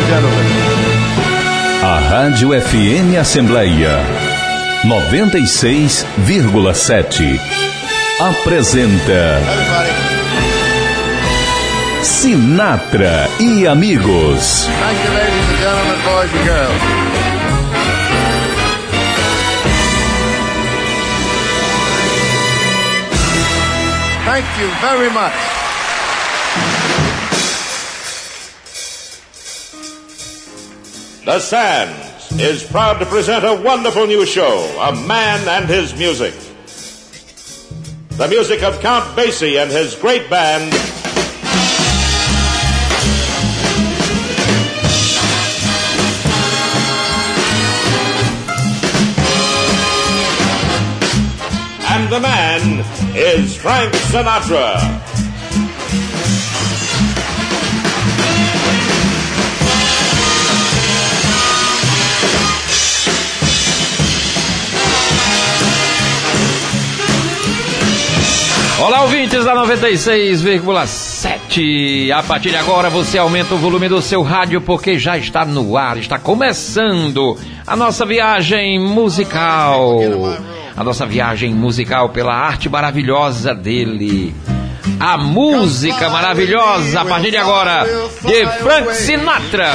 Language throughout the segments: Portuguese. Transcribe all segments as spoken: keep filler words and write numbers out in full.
and gentlemen. A Rádio F M Assembleia noventa e seis vírgula sete apresenta Sinatra e Amigos. Thank you, ladies and gentlemen, boys and girls. Thank you very much. The Sands is proud to present a wonderful new show, A Man and His Music. The music of Count Basie and his great band, and the man is Frank Sinatra. Olá, ouvintes da noventa e seis vírgula sete. A partir de agora você aumenta o volume do seu rádio porque já está no ar, está começando a nossa viagem musical. A nossa viagem musical pela arte maravilhosa dele. A música maravilhosa, a partir de agora, de Frank Sinatra.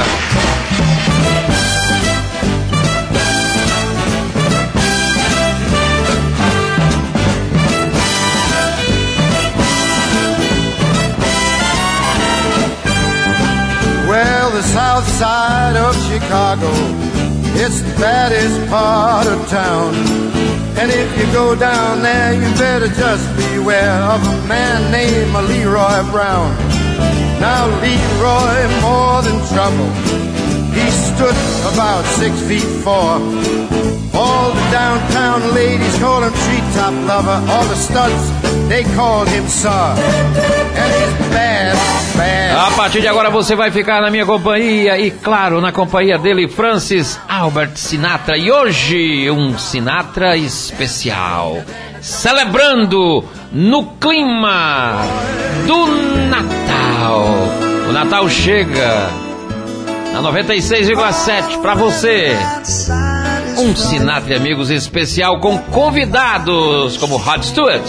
Well, the south side of Chicago, it's the baddest part of town. And if you go down there, you better just beware of a man named Leroy Brown. Now Leroy, more than trouble, he stood about six feet four. All the downtown ladies call him treetop lover. All the studs, they called him sir. And he's bad, bad. A partir de agora você vai ficar na minha companhia e, claro, na companhia dele, Francis Albert Sinatra. E hoje, um Sinatra especial, celebrando no clima do Natal. O Natal chega na noventa e seis vírgula sete para você. Um Sinatra e Amigos especial com convidados como Rod Stewart.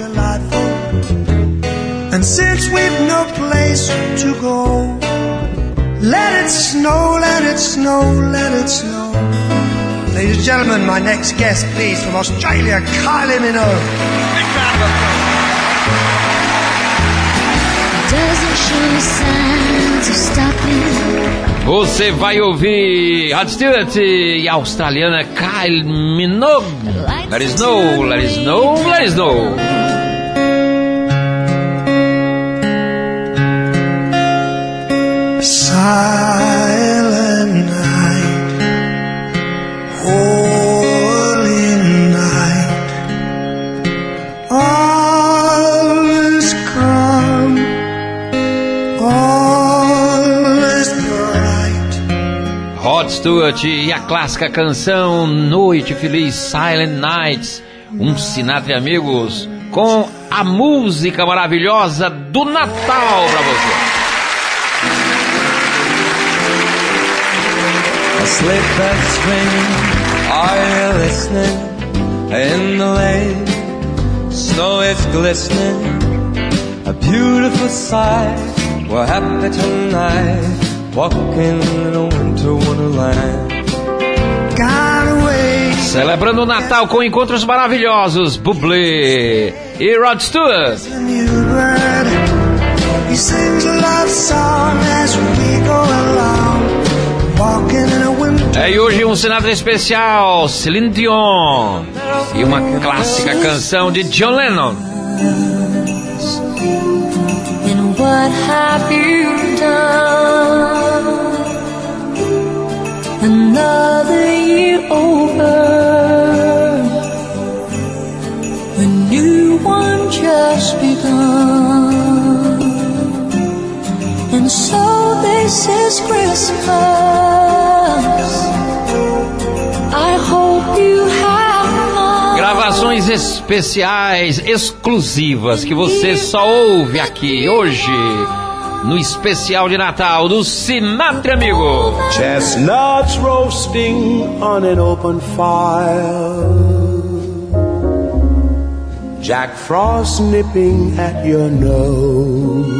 And since we've no place to go, let it snow, let it snow, let it snow. Ladies and gentlemen, my next guest, please, from Australia, Kylie Minogue. Big round of applause. Doesn't show signs of stopping. Você vai ouvir Rod Stewart e a australiana Kylie Minogue. Let it snow, let it snow, let it snow. Silent night, holy night, all is calm, all is bright. Rod Stewart e a clássica canção Noite Feliz, Silent Nights, um Sinatra e Amigos com a música maravilhosa do Natal pra você. A sleigh bells ring, are you listening? In the lane, snow is glistening, a beautiful sight. We're happy tonight, walking in a winter wonderland. Got away. Celebrando o Natal com encontros maravilhosos, Bublé e Rod Stewart. He sings a love song as we go along. É, e hoje um Sinatra especial, Celine Dion e uma clássica canção de John Lennon. And what have you done? Another year over, a new one just begun. And so this is Christmas. I hope you have fun. Gravações especiais, exclusivas, que você só ouve aqui hoje no especial de Natal do Sinatra, amigo. Chestnuts roasting on an open fire, Jack Frost nipping at your nose,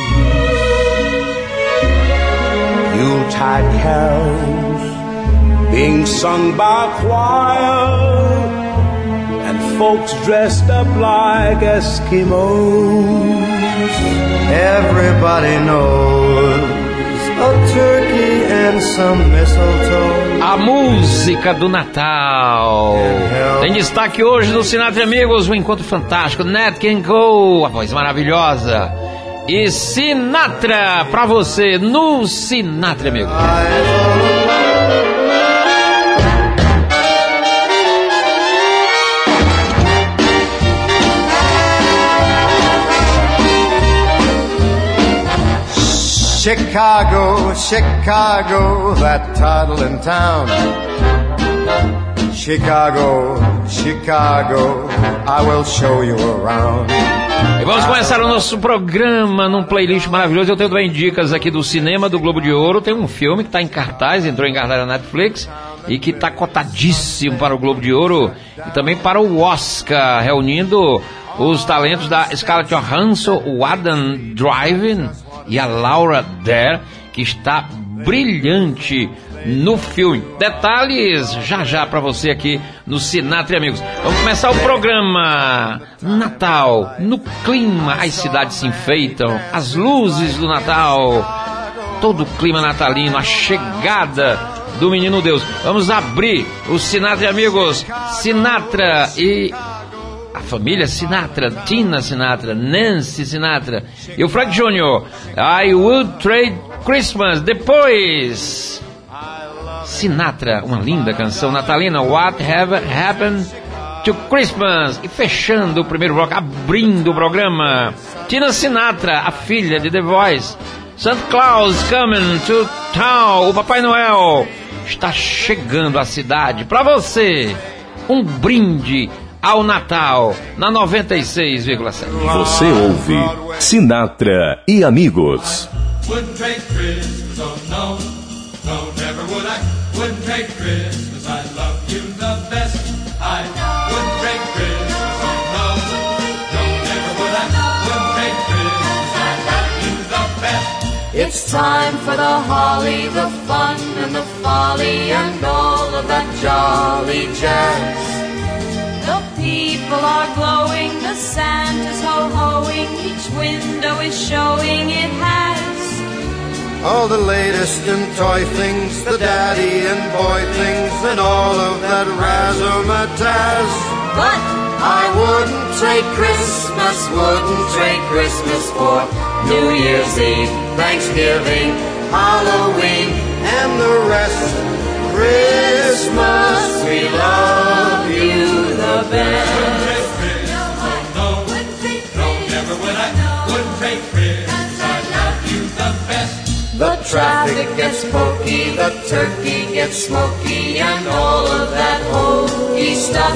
Yuletide carols being sung by a choir, and folks dressed up like Eskimos. Everybody knows a turkey and some mistletoe. A música do Natal. Tem destaque hoje do Sinatra, amigos, um encontro fantástico. Nat King Cole, a voz maravilhosa. E Sinatra pra você no Sinatra, amigo. Chicago, Chicago, that toddling town. Chicago, Chicago, I will show you around. E vamos começar o nosso programa num playlist maravilhoso. Eu tenho também dicas aqui do cinema, do Globo de Ouro. Tem um filme que está em cartaz, entrou em cartaz na Netflix e que está cotadíssimo para o Globo de Ouro e também para o Oscar, reunindo os talentos da Scarlett Johansson, o Adam Driver e a Laura Dern, que está brilhante no filme. Detalhes já já para você aqui no Sinatra, amigos. Vamos começar o programa. Natal, no clima, as cidades se enfeitam, as luzes do Natal, todo o clima natalino, a chegada do Menino Deus. Vamos abrir o Sinatra, amigos. Sinatra e a família Sinatra, Tina Sinatra, Nancy Sinatra e o Frank Júnior I Would Trade Christmas. Depois Sinatra, uma linda canção natalina, What Have Happened to Christmas. E fechando o primeiro bloco, abrindo o programa, Tina Sinatra, a filha de The Voice, Santa Claus Coming to Town. O Papai Noel está chegando à cidade para você. Um brinde ao Natal na noventa e seis vírgula sete. Você ouve Sinatra e Amigos. Wouldn't trade Christmas, oh no, no, never would I. Wouldn't trade Christmas, I love you the best. I wouldn't trade Christmas, oh no, no, never would I. Wouldn't trade Christmas, I love you the best. It's time for the holly, the fun and the folly and all of that jolly jazz. The people are glowing, the Santa's ho-hoing, each window is showing it has all the latest in toy things, the daddy and boy things, and all of that razzmatazz. But I wouldn't trade Christmas, wouldn't trade Christmas for New Year's Eve, Thanksgiving, Halloween, and the rest. Christmas, we love you the best. Wouldn't trade Christmas, oh no, no, never would I. Wouldn't trade Christmas, I love you the best. The traffic gets pokey, the turkey gets smoky, and all of that hokey stuff.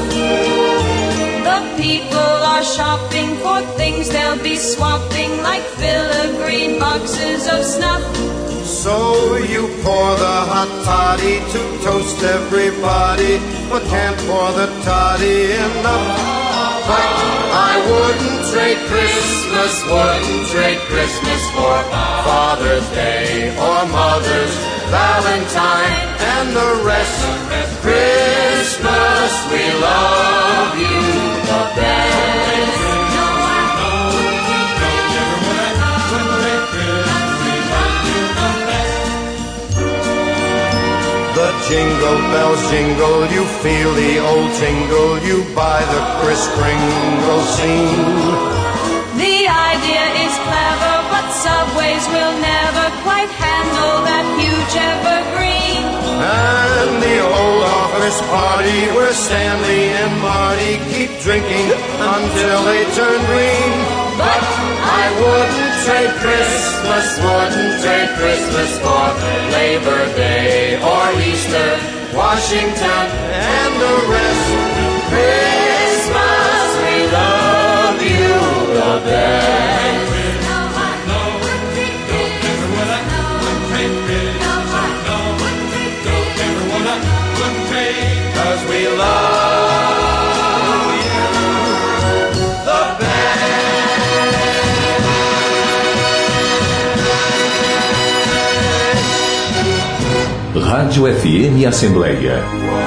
the people are shopping for things they'll be swapping, like filigree boxes of snuff. So you pour the hot toddy to toast everybody, but can't pour the toddy enough. But I wouldn't trade Christmas, wouldn't trade Christmas for Father's Day or Mother's, Valentine, and the rest. Christmas, we love you the best. The jingle bells jingle, you feel the old tingle, you buy the Kris Kringle scene. The idea is clever, but subways will never quite handle that huge evergreen. And the old office party where Stanley and Marty keep drinking until they turn green. But I wouldn't trade Christmas, wouldn't trade Christmas for Labor Day or Easter, Washington, and the rest. Christmas, we love you the best. Rádio F M Assembleia.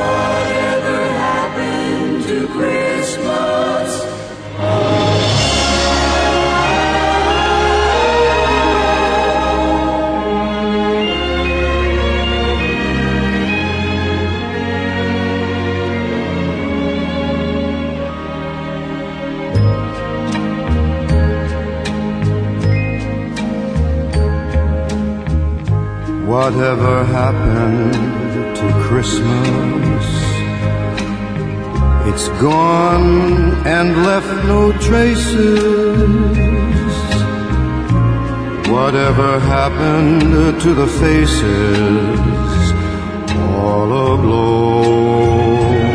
Whatever happened to Christmas? It's gone and left no traces. Whatever happened to the faces all aglow?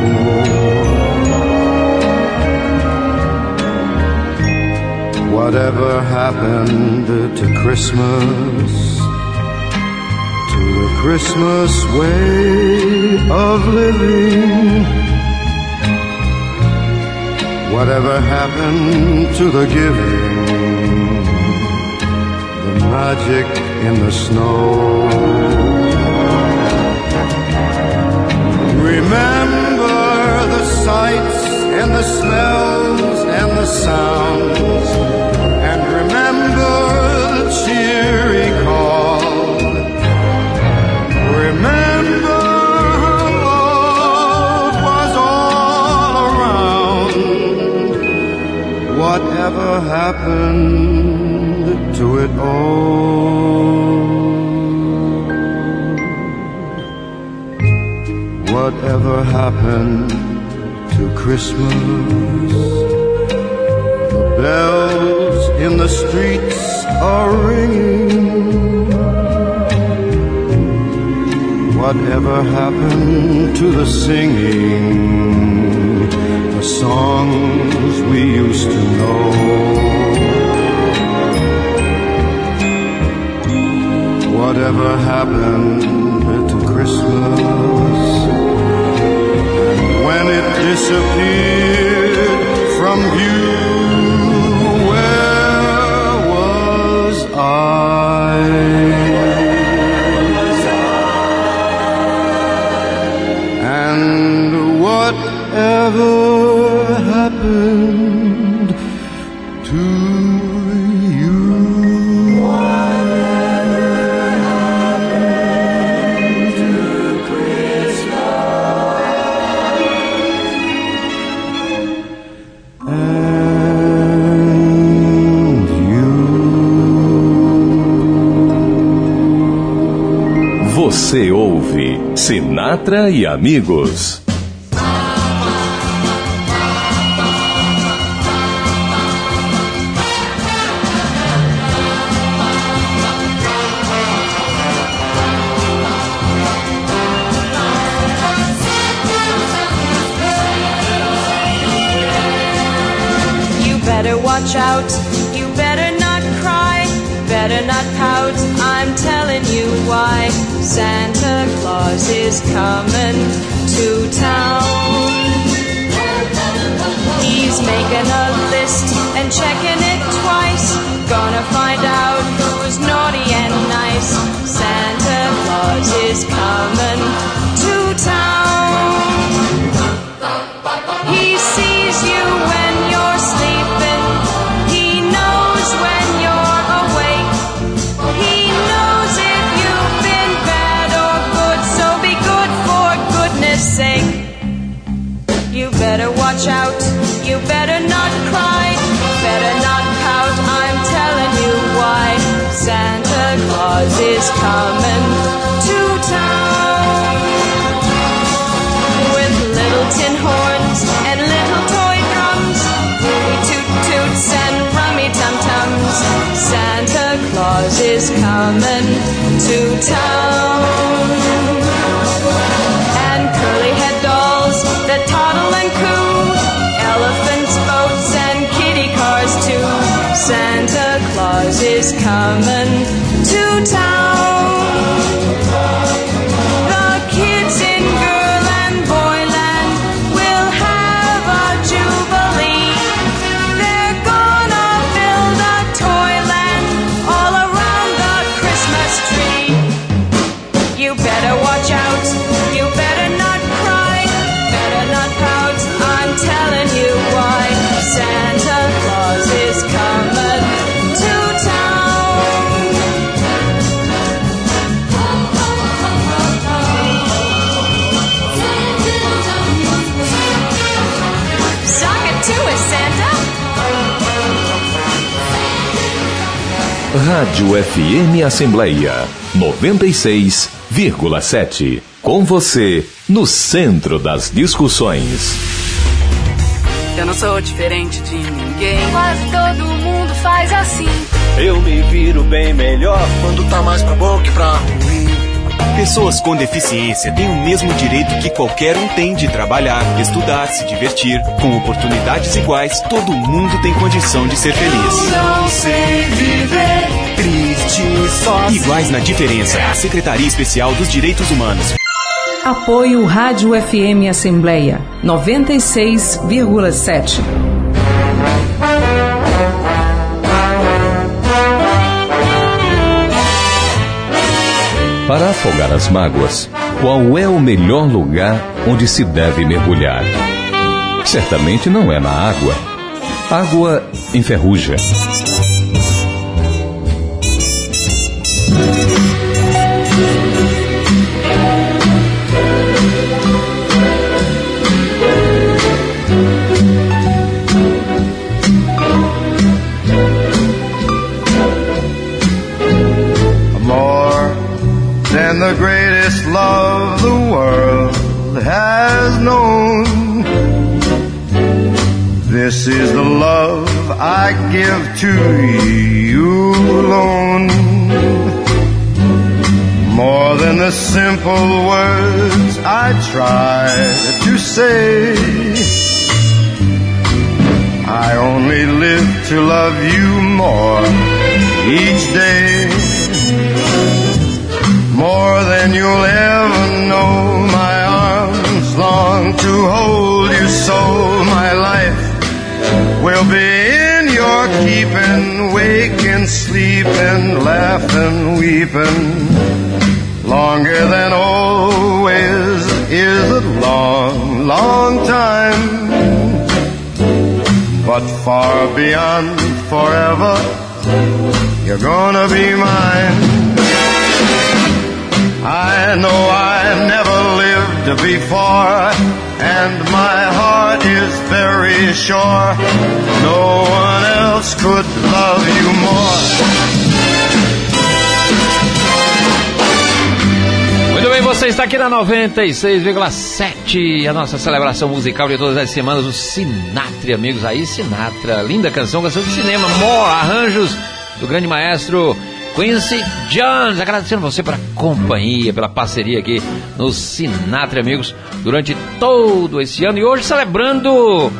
Whatever happened to Christmas? The Christmas way of living. Whatever happened to the giving, the magic in the snow? Remember the sights and the smells and the sounds, and remember the cheery call. Remember how love was all around. Whatever happened to it all? Whatever happened to Christmas? The bells in the streets are ringing. Whatever happened to the singing, the songs we used to know? Whatever happened to Christmas? And when it disappeared from view, where was I? Whatever happened to you? Whatever happened to Christmas? And you? Você ouve Sinatra e Amigos. Watch out, you better not cry, better not pout, I'm telling you why. Santa Claus is coming to town. He's making a list and checking it twice, gonna find out who's naughty and nice. Santa Claus is coming to town. He sees you when you're sleeping, when you're awake. He knows if you've been bad or good, so be good for goodness sake. You better watch out, you better not cry, better not pout, I'm telling you why. Santa Claus is coming to town. With little tin horns and little toy drums, toot toots and rummy tum-tums, Santa Claus is coming to town. And curly-head dolls that toddle and coo, elephants, boats, and kitty cars too, Santa Claus is coming to town. The kids in girl and boyland will have a jubilee. They're gonna build a toyland all around the Christmas tree. You better watch out. Rádio F M Assembleia noventa e seis vírgula sete. Com você, no centro das discussões. Eu não sou diferente de ninguém. Quase todo mundo faz assim. Eu me viro bem melhor quando tá mais pra bom que pra ruim. Pessoas com deficiência têm o mesmo direito que qualquer um tem de trabalhar, estudar, se divertir. Com oportunidades iguais, todo mundo tem condição de ser feliz. Eu não sei viver triste só. Iguais na diferença. A Secretaria Especial dos Direitos Humanos. Apoio Rádio F M Assembleia noventa e seis vírgula sete. Para afogar as mágoas, qual é o melhor lugar onde se deve mergulhar? Certamente não é na água. Água enferruja. And the greatest love the world has known. This is the love I give to you alone. More than the simple words I try to say, I only live to love you more each day. More than you'll ever know, my arms long to hold you so. My life will be in your keeping, waking, sleeping, laughing, weeping. Longer than always is a long, long time, but far beyond forever, you're gonna be mine. I know I never lived before, and my heart is very sure no one else could love you more. Muito bem, você está aqui na noventa e seis vírgula sete, a nossa celebração musical de todas as semanas, o Sinatra, amigos. Aí, Sinatra, linda canção, canção de cinema, More, arranjos do grande maestro Quincy Jones. Agradecendo você pela companhia, pela parceria aqui no Sinatra, amigos, durante todo esse ano. E hoje celebrando o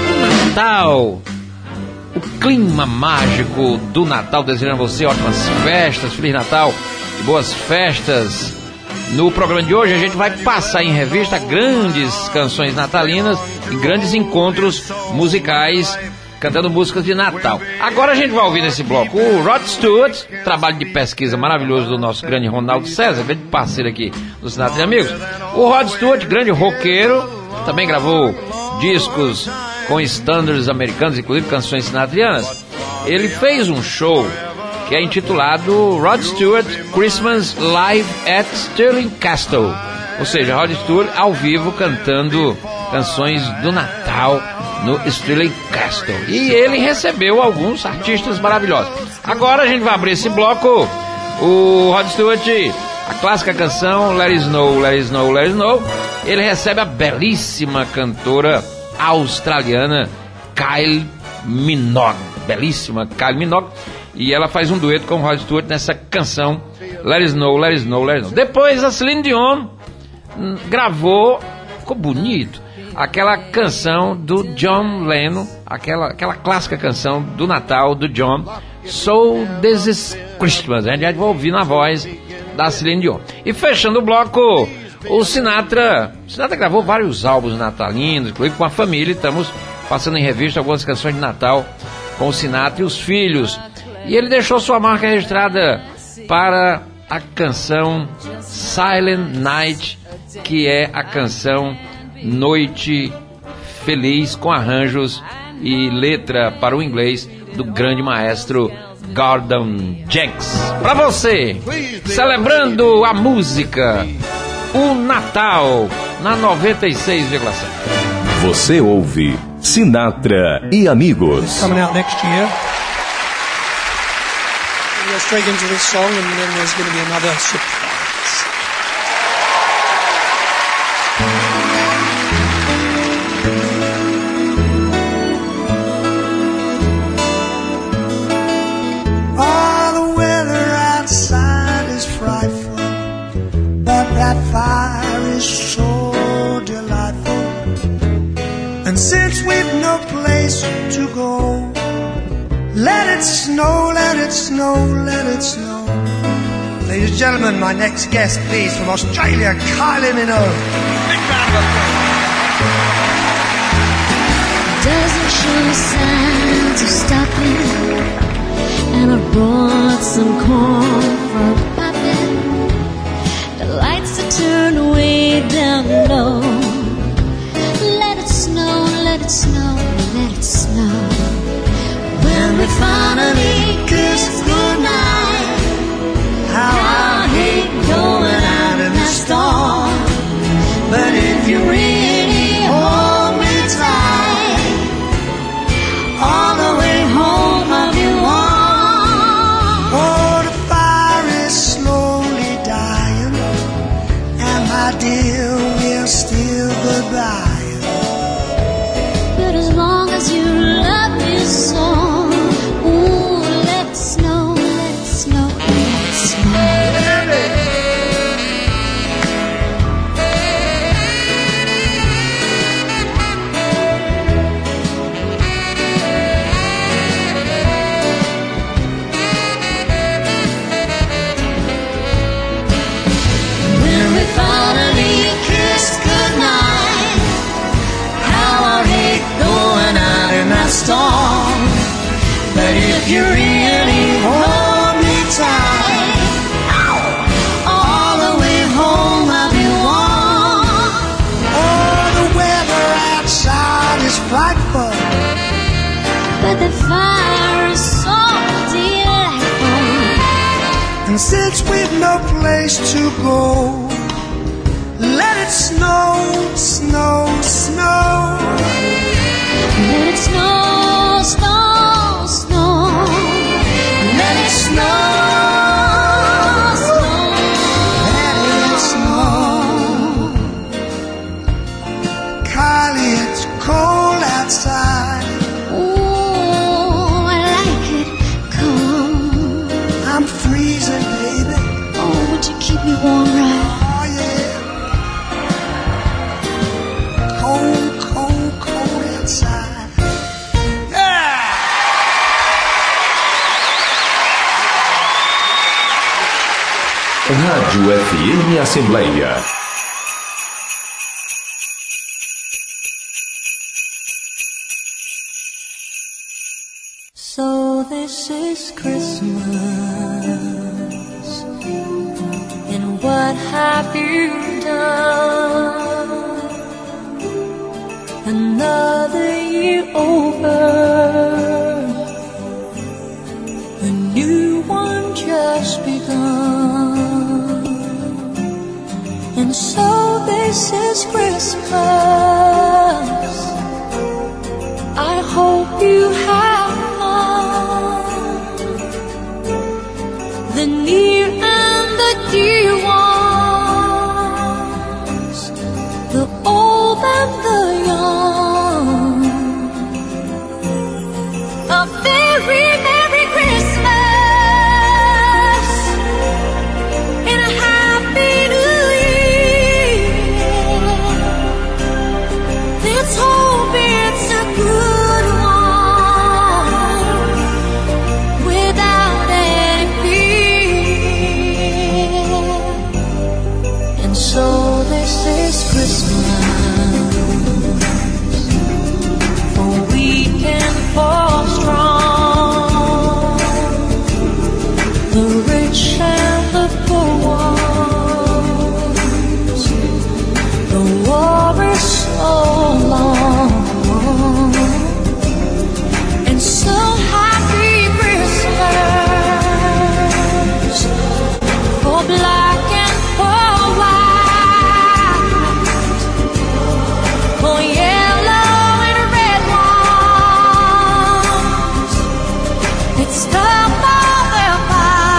Natal, o clima mágico do Natal, desejando a você ótimas festas, Feliz Natal e boas festas. No programa de hoje a gente vai passar em revista grandes canções natalinas e grandes encontros musicais cantando músicas de Natal. Agora a gente vai ouvir nesse bloco o Rod Stewart, trabalho de pesquisa maravilhoso do nosso grande Ronaldo César, grande parceiro aqui do Sinatra e Amigos. O Rod Stewart, grande roqueiro, também gravou discos com standards americanos, inclusive canções sinatrianas. Ele fez um show que é intitulado Rod Stewart Christmas Live at Stirling Castle, ou seja, Rod Stewart ao vivo cantando canções do Natal no Stirling Castle. E ele recebeu alguns artistas maravilhosos. Agora a gente vai abrir esse bloco. O Rod Stewart, a clássica canção Let It Snow, Let It Snow, Let It Snow. Ele recebe a belíssima cantora australiana Kylie Minogue. Belíssima Kylie Minogue. E ela faz um dueto com o Rod Stewart nessa canção Let It Snow, Let It Snow, Let It Snow. Depois a Celine Dion gravou, ficou bonito, aquela canção do John Lennon, aquela, aquela clássica canção do Natal do John, So This Is Christmas. A gente vai ouvir na voz da Celine Dion. E fechando o bloco, o Sinatra. O Sinatra gravou vários álbuns natalinos, inclusive com a família. Estamos passando em revista algumas canções de Natal com o Sinatra e os filhos. E ele deixou sua marca registrada para a canção Silent Night, que é a canção Noite Feliz, com arranjos e letra para o inglês do grande maestro Gordon Jenks. Para você, celebrando a música, o Natal, na noventa e seis vírgula sete. Você ouve Sinatra e Amigos. Coming out next year. go straight into this song, and then there's going to be another surprise. Oh, the weather outside is frightful, but that fire is so delightful. And since we've no place to go, let it snow, let it snow, let it snow. Ladies and gentlemen, my next guest, please, from Australia, Kylie Minogue. Big round of applause. Doesn't show signs of stopping, and I brought some corn for popping. The lights are turned way down low. Let it snow, let it snow, let it snow. When we finally kiss goodnight, how I hate going out in the storm. But if you really hold me tight, all the way home I'll be warm. Oh, the fire is slowly dying, and my dear, we're still goodbye. But as long as you love me so, storm. But if you really hold me tight, all the way home I'll be warm. Oh, the weather outside is frightful, but the fire is so delightful. And since we've no place to go, let it snow, snow, snow. Let it snow, snow, snow. Let it snow, snow. Let it snow. Kylie, it's cold outside. Oh, I like it cold. I'm freezing, baby. Oh, would you keep me warm, right? Oh, yeah. Cold, cold, cold outside. Rádio F M Assembleia. So this is Christmas, and what have you done? Another year over, a new one just begun. And so this is Christmas. I hope you have fun. The near and the dear ones, the old and the young. A very Merry Christmas and a Happy New Year. Let's hope it's a good one without any fear. And so this is Christmas, for weak and for strong, the rich and the poor ones. The war is so long, and so happy Christmas for black and for white, for yellow and red ones. It's the mother pie.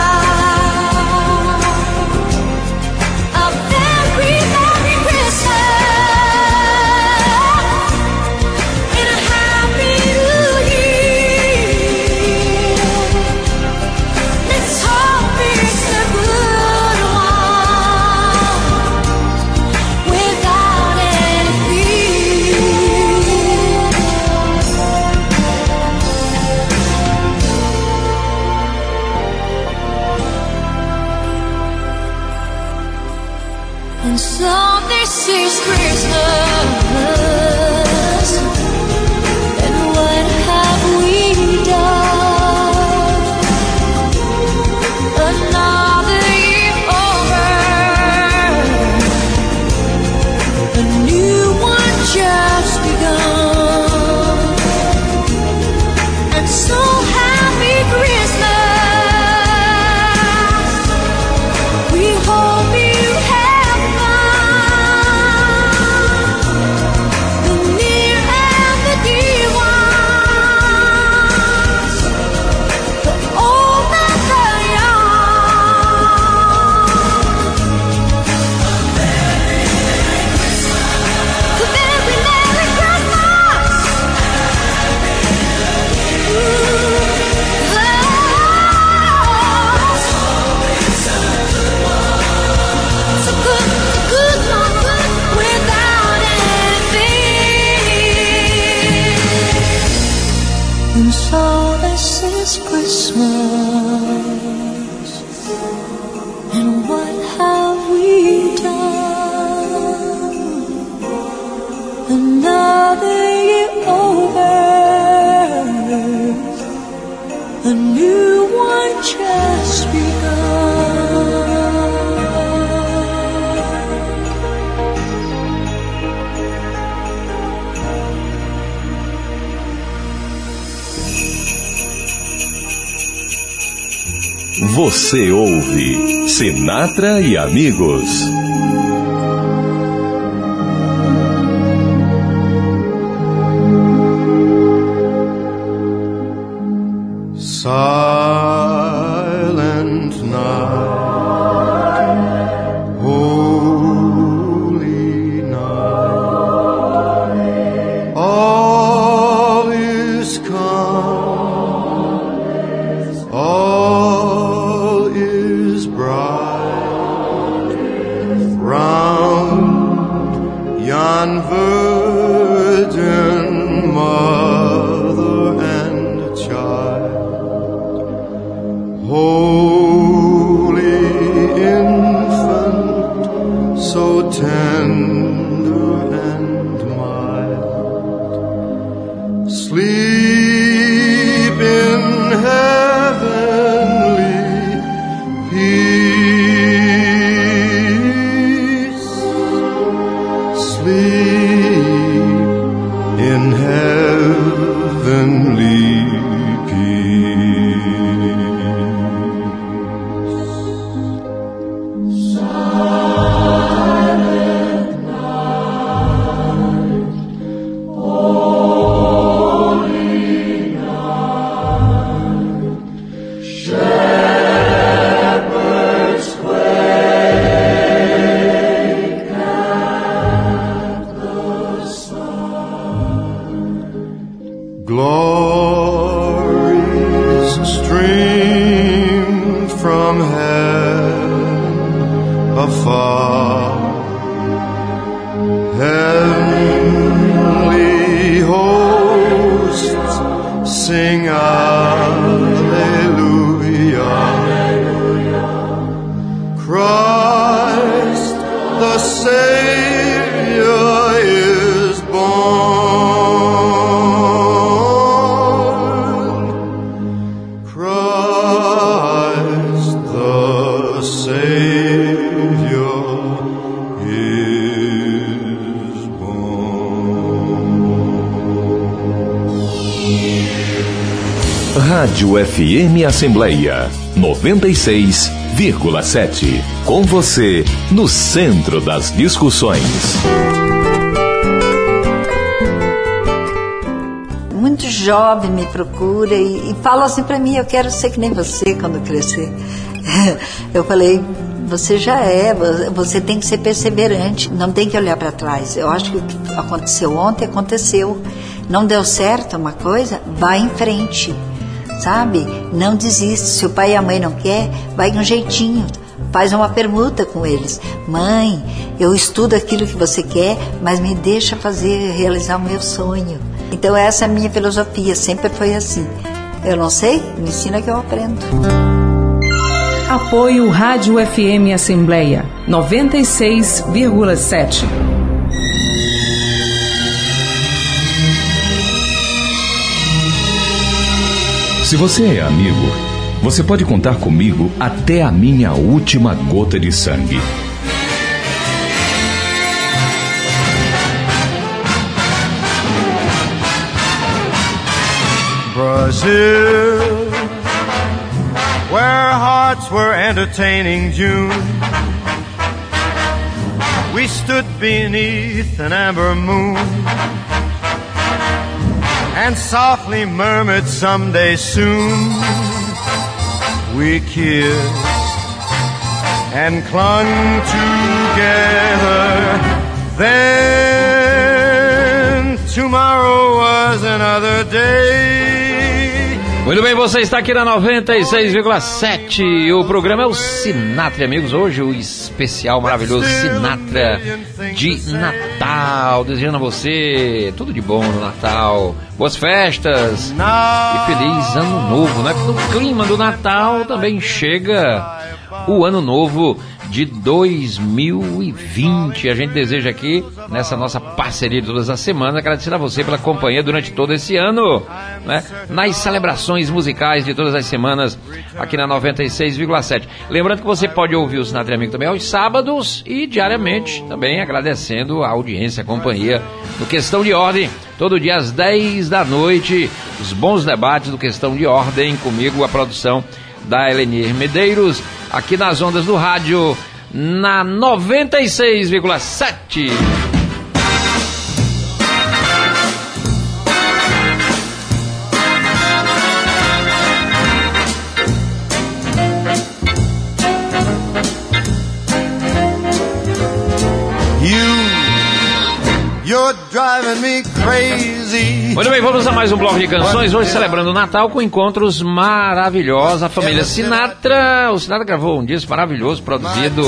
And so this is Christmas. And what have we done? Another year over, a new one just begun. And so happy Christmas. We hope you have fun. The near and the dear ones, the old and the young. A very Merry Christmas. It's a good, good one without anything. And so this is Christmas. And what have we done? Another year over, a new one just begun. Você ouve Sinatra e Amigos. Silent night, holy night, all is calm, all is bright, round yon virgin mother and child, holy infant, so tender and mild, sleep in heavenly peace, sleep in heavenly glories stream from heaven afar, heavenly hosts sing Alleluia, Christ the Savior is born, Christ the Savior is born. Rádio F M Assembleia noventa e seis vírgula sete. Com você no centro das discussões. Muito jovem me procura e, e fala assim pra mim: eu quero ser que nem você quando crescer. Eu falei: você já é, você tem que ser perseverante, não tem que olhar para trás. Eu acho que o que aconteceu ontem aconteceu. Não deu certo uma coisa, vai em frente, sabe? Não desiste. Se o pai e a mãe não quer, vai com um jeitinho, faz uma permuta com eles. Mãe, eu estudo aquilo que você quer, mas me deixa fazer, realizar o meu sonho. Então essa é a minha filosofia, sempre foi assim. Eu não sei, me ensina que eu aprendo. Apoio Rádio F M Assembleia noventa e seis vírgula sete. Se você é amigo, você pode contar comigo até a minha última gota de sangue. Brazil, where hearts were entertaining June, we stood beneath an amber moon and softly murmured someday soon. We kissed and clung together. Then tomorrow was another day. Muito bem, você está aqui na noventa e seis vírgula sete. O programa é o Sinatra, amigos. Hoje o especial maravilhoso Sinatra de Natal. Desejando a você tudo de bom no Natal, boas festas e feliz ano novo, né? No clima do Natal também chega o ano novo de dois mil e vinte. A gente deseja aqui, nessa nossa parceria de todas as semanas, agradecer a você pela companhia durante todo esse ano, né? Nas celebrações musicais de todas as semanas aqui na noventa e seis vírgula sete. Lembrando que você pode ouvir o Sinatra Amigo também aos sábados e diariamente, também agradecendo a audiência, a companhia do Questão de Ordem, todo dia às dez da noite, os bons debates do Questão de Ordem, comigo, a produção da Elenir Medeiros, aqui nas ondas do rádio, na noventa e seis vírgula sete. You're driving me crazy. Muito bem, vamos a mais um bloco de canções. Hoje celebrando o Natal com encontros maravilhosos. A família Sinatra. O Sinatra gravou um disco maravilhoso produzido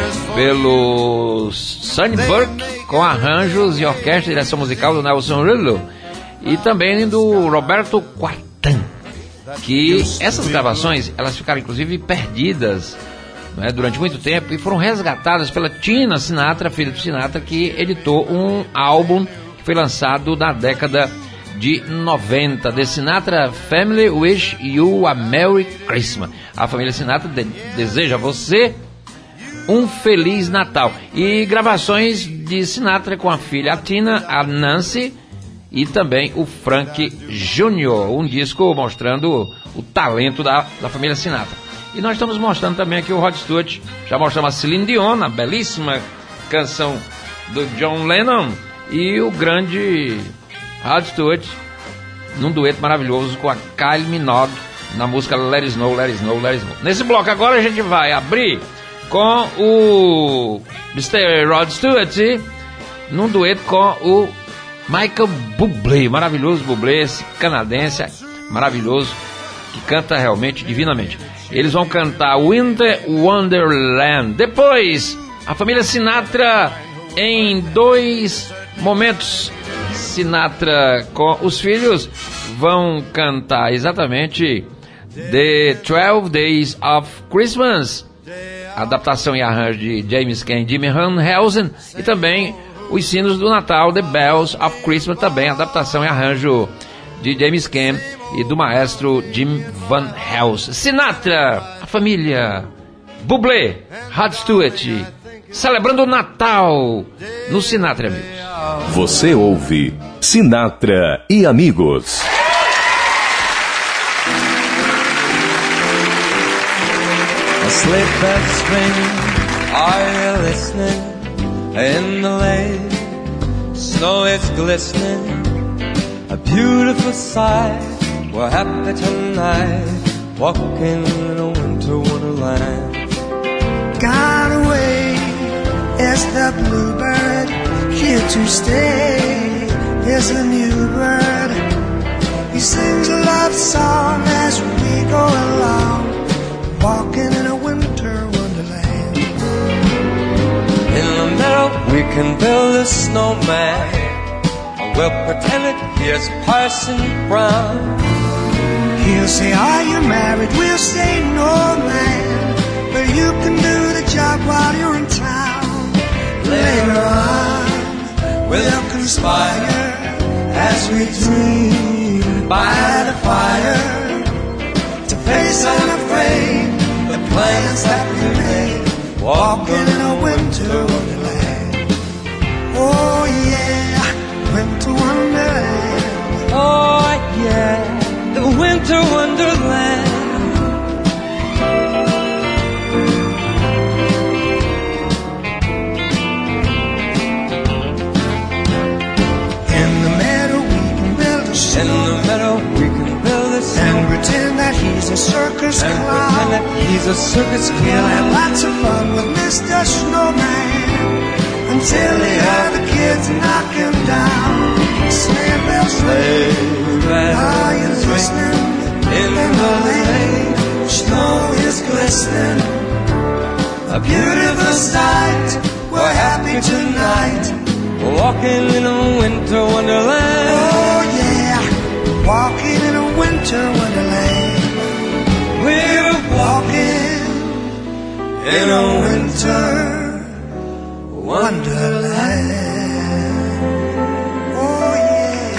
pelo Sonny Burke, com arranjos e orquestra e direção musical do Nelson Rillo e também do Roberto Quartan. Que essas gravações, elas ficaram inclusive perdidas, né, durante muito tempo, e foram resgatadas pela Tina Sinatra, filha do Sinatra, que editou um álbum que foi lançado na década de noventa, The Sinatra Family Wish You a Merry Christmas. A família Sinatra de- deseja a você um Feliz Natal. E gravações de Sinatra com a filha, a Tina, a Nancy e também o Frank Júnior, um disco mostrando o talento da, da família Sinatra. E nós estamos mostrando também aqui o Rod Stewart. Já mostramos a Celine Dion, a belíssima canção do John Lennon, e o grande Rod Stewart num dueto maravilhoso com a Kylie Minogue na música Let It Snow, Let It Snow, Let It Snow. Nesse bloco agora a gente vai abrir com o mister Rod Stewart num dueto com o Michael Bublé, maravilhoso Bublé, esse canadense maravilhoso que canta realmente divinamente. Eles vão cantar Winter Wonderland. Depois, a família Sinatra em dois momentos. Sinatra com os filhos vão cantar exatamente The twelve Days of Christmas, adaptação e arranjo de James King e Jimmy Van Heusen, e também os sinos do Natal, The Bells of Christmas, também adaptação e arranjo de James King e do maestro Jim Van Heusen. Sinatra, a família Bublé, Rod Stewart, celebrando o Natal no Sinatra, amigos. Você ouve Sinatra e Amigos. A sleigh bells ring, are you listening? In the lane, snow is glistening, a beautiful sight. We're happy tonight, walking in a winter wonderland. Gone away is the bluebird, here to stay is a new bird. He sings a love song as we go along, walking in a winter wonderland. In the meadow we can build a snowman, we'll pretend it here's Parson Brown. He'll say, are you married? We'll say, no, man. you can do the job while you're in town. Later on, we'll conspire as we dream by the fire to face unafraid the plans that we made, walking in a winter wonderland. Oh yeah, winter wonderland. Oh yeah, the winter wonderland. In the meadow we can build a city and pretend that he's a circus and clown. Pretend that he's a circus clown. We'll have lots of fun with Mister Snowman until the other kids knock him down. Sleigh bells ring, are you listening? In the lane, snow is glistening, a beautiful sight. We're happy tonight, walking in a winter wonderland. Oh yeah, walking in a winter wonderland. We're walking in a winter wonderland. Oh yeah.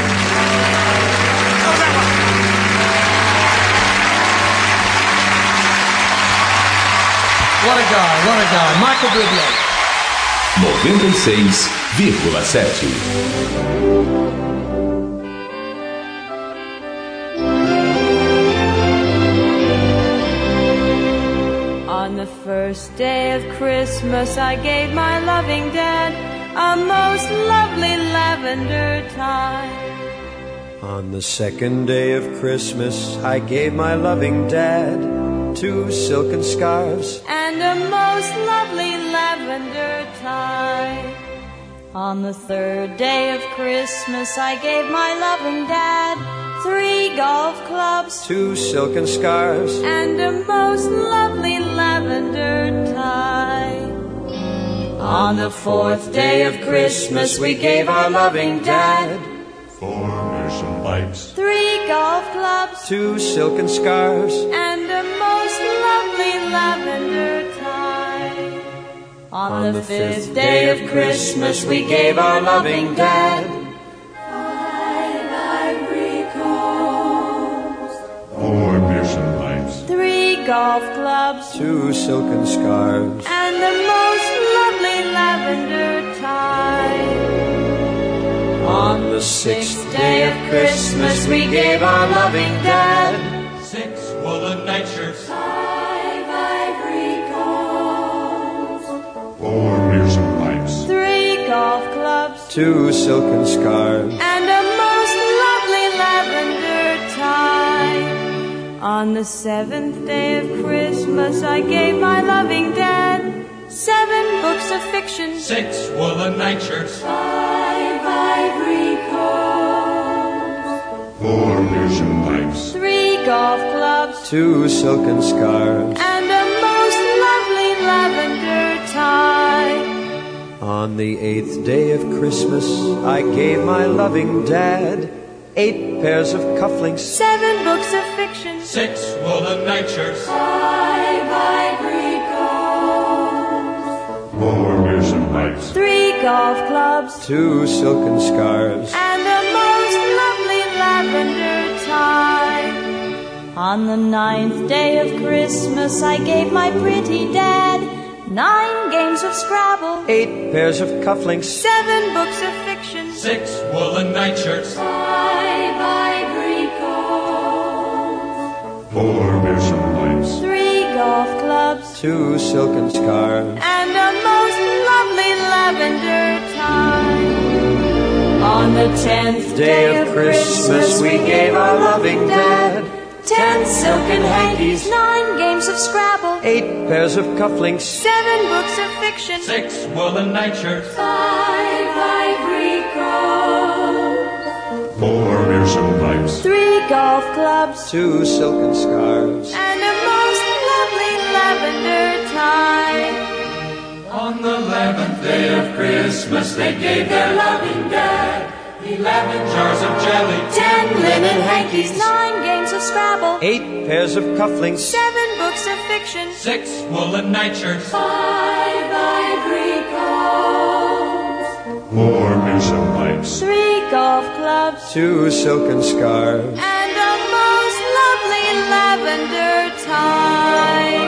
What a guy, what a guy. Michael Bublé. noventa e seis vírgula sete. On the first day of Christmas, I gave my loving dad a most lovely lavender tie. On the second day of Christmas, I gave my loving dad two silken scarves and a most lovely lavender tie. On the third day of Christmas, I gave my loving dad three golf clubs, two silken scarves, and a most lovely lavender tie. On the fourth day of Christmas, we gave our loving dad four meerschaum pipes, three golf clubs, two silken scarves, and a most lovely lavender tie. On, On the, the fifth day of Christmas, we gave our loving dad five ivory combs, four meerschaum pipes, three golf clubs, two silken scarves, and the most lovely lavender tie. On the sixth day of Christmas, we gave our loving dad six woolen nightshirts, five ivory combs, four meerschaum pipes, three golf clubs, two silken scarves, and a most lovely lavender tie. On the seventh day of Christmas, I gave my loving dad seven books of fiction, six woolen nightshirts, five ivory combs, four meerschaum pipes, three golf clubs, two silken scarves, and a most lovely lavender tie. On the eighth day of Christmas, I gave my loving dad eight pairs of cufflinks, seven books of fiction, six woolen nightshirts, five ivory combs, four meerschaum pipes, three golf clubs, two silken scarves, and a most lovely lavender tie. On the ninth day of Christmas, I gave my pretty dad nine games of Scrabble, eight pairs of cufflinks, seven books of fiction, six woolen nightshirts, five ivory combs, four meerschaum pipes, three golf clubs, two silken scarves, and a most lovely lavender tie. On the tenth day of Christmas, we gave our loving dad ten silken hankies, nine games of Scrabble, eight pairs of cufflinks, seven books of fiction, six woolen nightshirts, five ivory combs, four meerschaum pipes, three golf clubs, two silken scarves, and a most lovely lavender tie. On the eleventh day of Christmas, they gave their loving dad eleven jars of jelly, ten linen hankies, nine games of Scrabble, eight pairs of cufflinks, seven books of fiction, crucifixion. Six woolen nightshirts. Five ivory combs. Four mission pipes. Three golf clubs. Two silken scarves. And a most lovely lavender tie.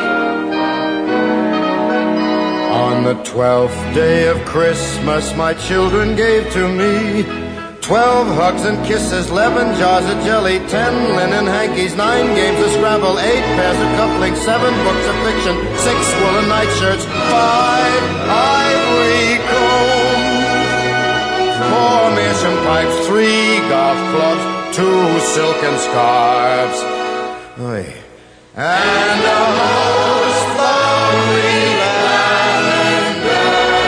On the twelfth day of Christmas, my children gave to me twelve hugs and kisses, eleven jars of jelly, ten linen hankies, nine games of Scrabble, eight pairs of cufflinks, seven books of fiction, six woolen nightshirts, five ivory combs, four mission pipes, three golf clubs, two silken scarves, Oy. and a most lovely lavender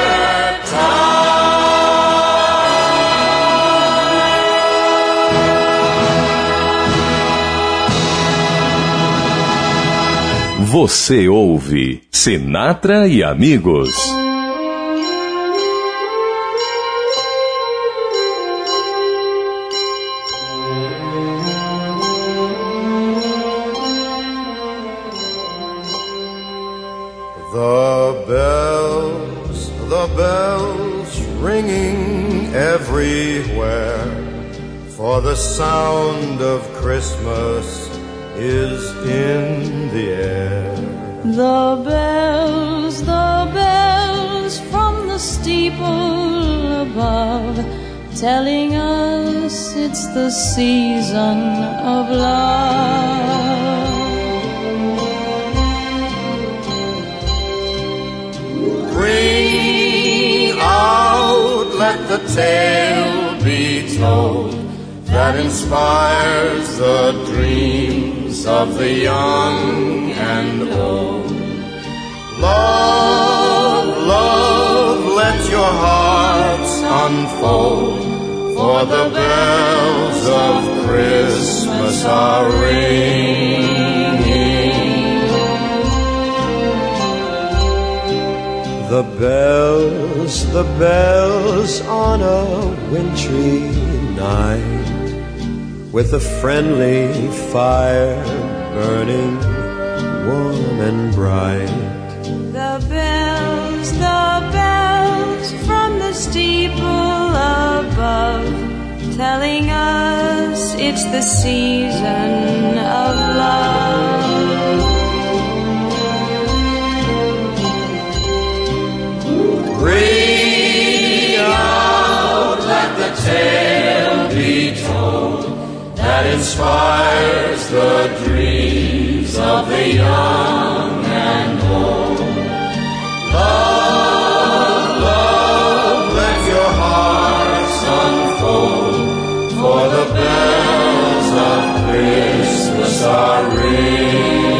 tie. Você ouve Sinatra e Amigos. The bells, the bells ringing everywhere, for the sound of Christmas is in the air. The bells, the bells from the steeple above, telling us it's the season of love. Ring out, let the tale be told that inspires the dreams of the young and old. Love, love, let your hearts unfold, for the bells of Christmas are ringing. The bells, the bells on a wintry night, with a friendly fire burning warm and bright. The bells, the bells from the steeple above, telling us it's the season of love. Ring out, let the tale be told that inspires the dreams of the young and old. Love, love, let your hearts unfold, for the bells of Christmas are ringing.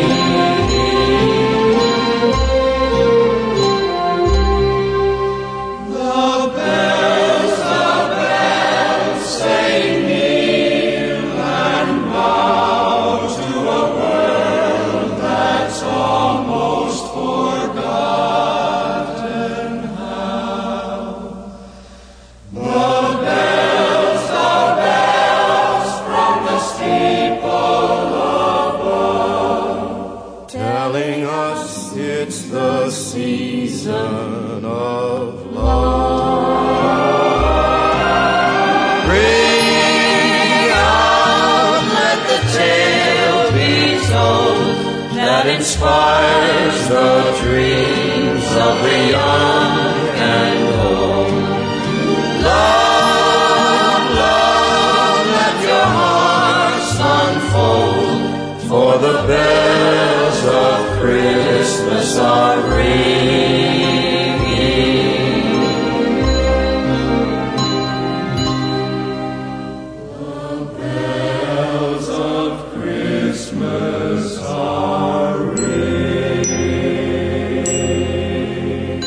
Season of love. Ring out, let the tale be told that inspires the dreams of the young and old. Love, love, let your hearts unfold, for the bells of Christmas are ringing. The bells of Christmas are ringing.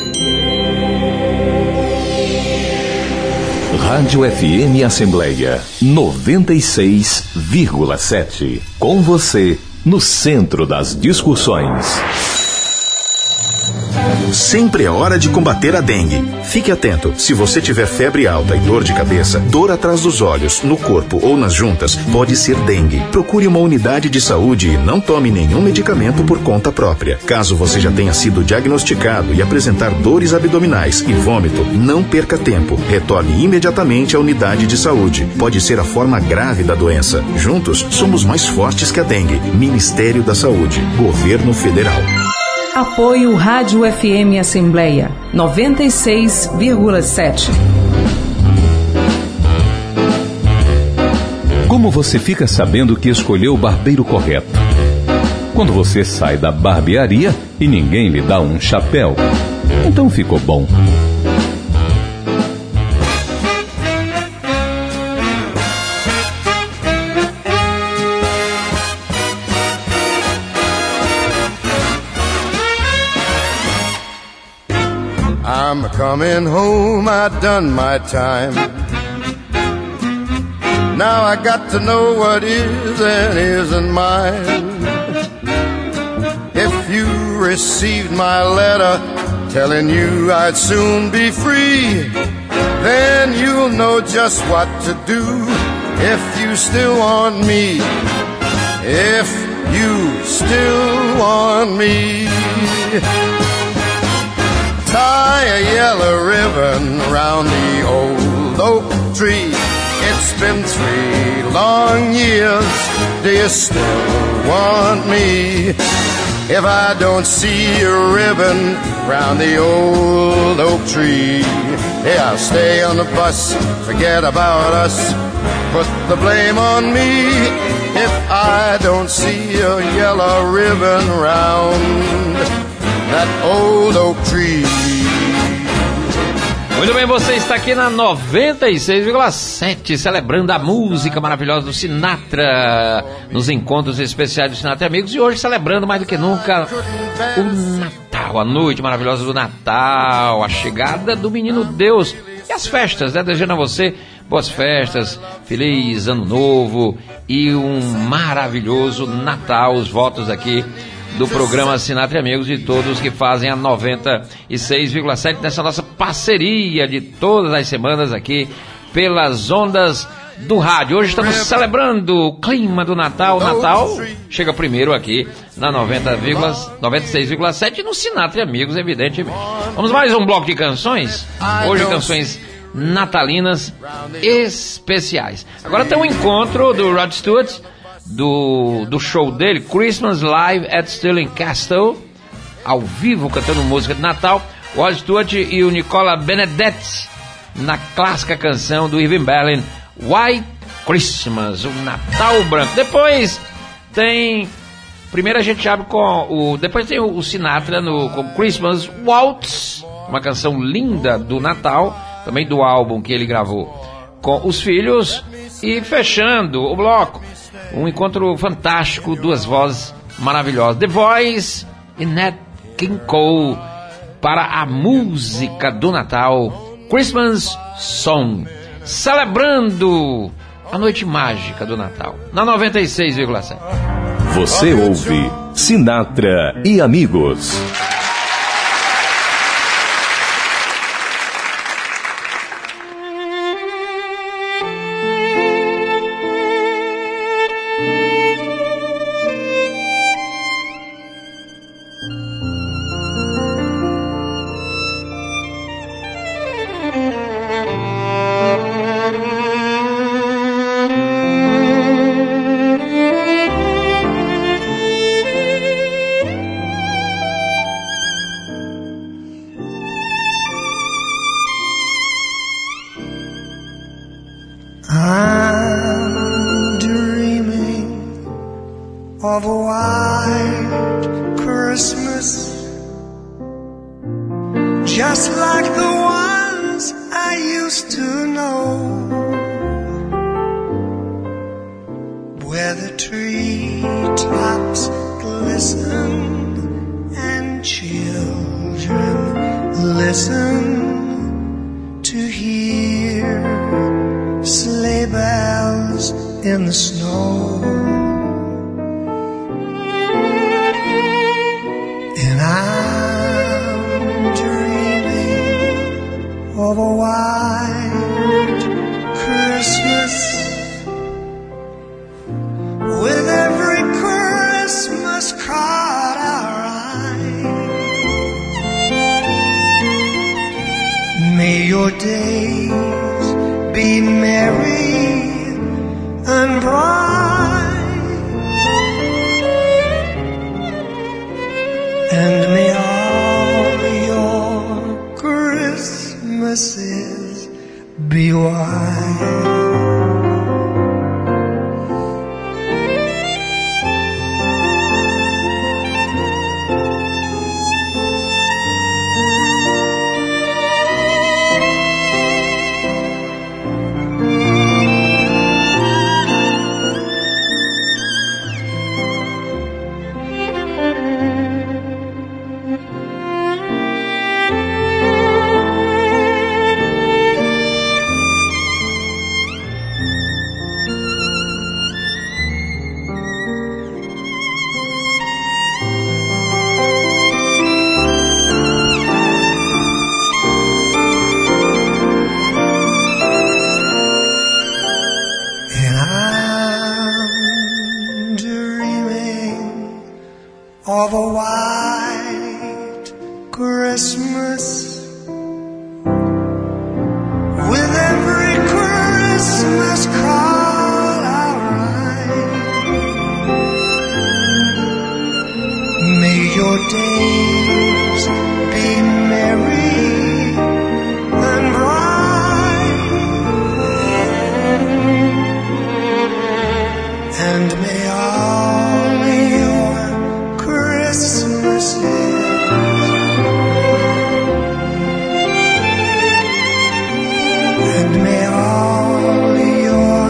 Rádio F M Assembleia noventa e seis vírgula sete. Com você no centro das discussões. Sempre é hora de combater a dengue. Fique atento, se você tiver febre alta e dor de cabeça, dor atrás dos olhos, no corpo ou nas juntas, pode ser dengue. Procure uma unidade de saúde e não tome nenhum medicamento por conta própria. Caso você já tenha sido diagnosticado e apresentar dores abdominais e vômito, não perca tempo. Retorne imediatamente à unidade de saúde. Pode ser a forma grave da doença. Juntos, somos mais fortes que a dengue. Ministério da Saúde. Governo Federal. Apoio Rádio F M Assembleia noventa e seis vírgula sete. Como você fica sabendo que escolheu o barbeiro correto? Quando você sai da barbearia e ninguém lhe dá um chapéu. Então ficou bom. I'm coming home, I done my time. Now I got to know what is and isn't mine. If you received my letter telling you I'd soon be free, then you'll know just what to do if you still want me. If you still want me. Tie a yellow ribbon around the old oak tree. It's been three long years. Do you still want me? If I don't see a ribbon round the old oak tree, yeah, I'll stay on the bus, forget about us, put the blame on me. If I don't see a yellow ribbon round that old oak tree. Muito bem, você está aqui na noventa e seis vírgula sete, celebrando a música maravilhosa do Sinatra, nos encontros especiais do Sinatra e Amigos, e hoje celebrando mais do que nunca o Natal, a noite maravilhosa do Natal, a chegada do Menino Deus e as festas, né? Desejando a você boas festas, feliz ano novo e um maravilhoso Natal. Os votos aqui do programa Sinatra e Amigos, de todos que fazem a noventa e seis vírgula sete nessa nossa parceria de todas as semanas aqui pelas ondas do rádio. Hoje estamos celebrando o clima do Natal. O Natal chega primeiro aqui na noventa e seis vírgula sete e no Sinatra e Amigos, evidentemente. Vamos mais um bloco de canções. Hoje canções natalinas especiais. Agora tem um encontro do Rod Stewart, Do, do show dele, Christmas Live at Stirling Castle, ao vivo cantando música de Natal, o Rod Stewart e o Nicola Benedetti na clássica canção do Irving Berlin, White Christmas, o Natal branco. Depois tem, primeiro a gente abre com o, depois tem o, o Sinatra no, com Christmas Waltz, uma canção linda do Natal, também do álbum que ele gravou com os filhos, e fechando o bloco, um encontro fantástico, duas vozes maravilhosas, The Voice e Nat King Cole, para a música do Natal, Christmas Song, celebrando a noite mágica do Natal, na noventa e seis vírgula sete. Você ouve Sinatra e Amigos. Of a white Christmas, just like the ones I used to know, where the treetops glisten and children listen to hear sleigh bells in the snow. And I'm your days be merry and bright, and may all your Christmases be white. Of a white Christmas, with every Christmas card I write. May your days be merry and bright, and may all your Christmases and may all your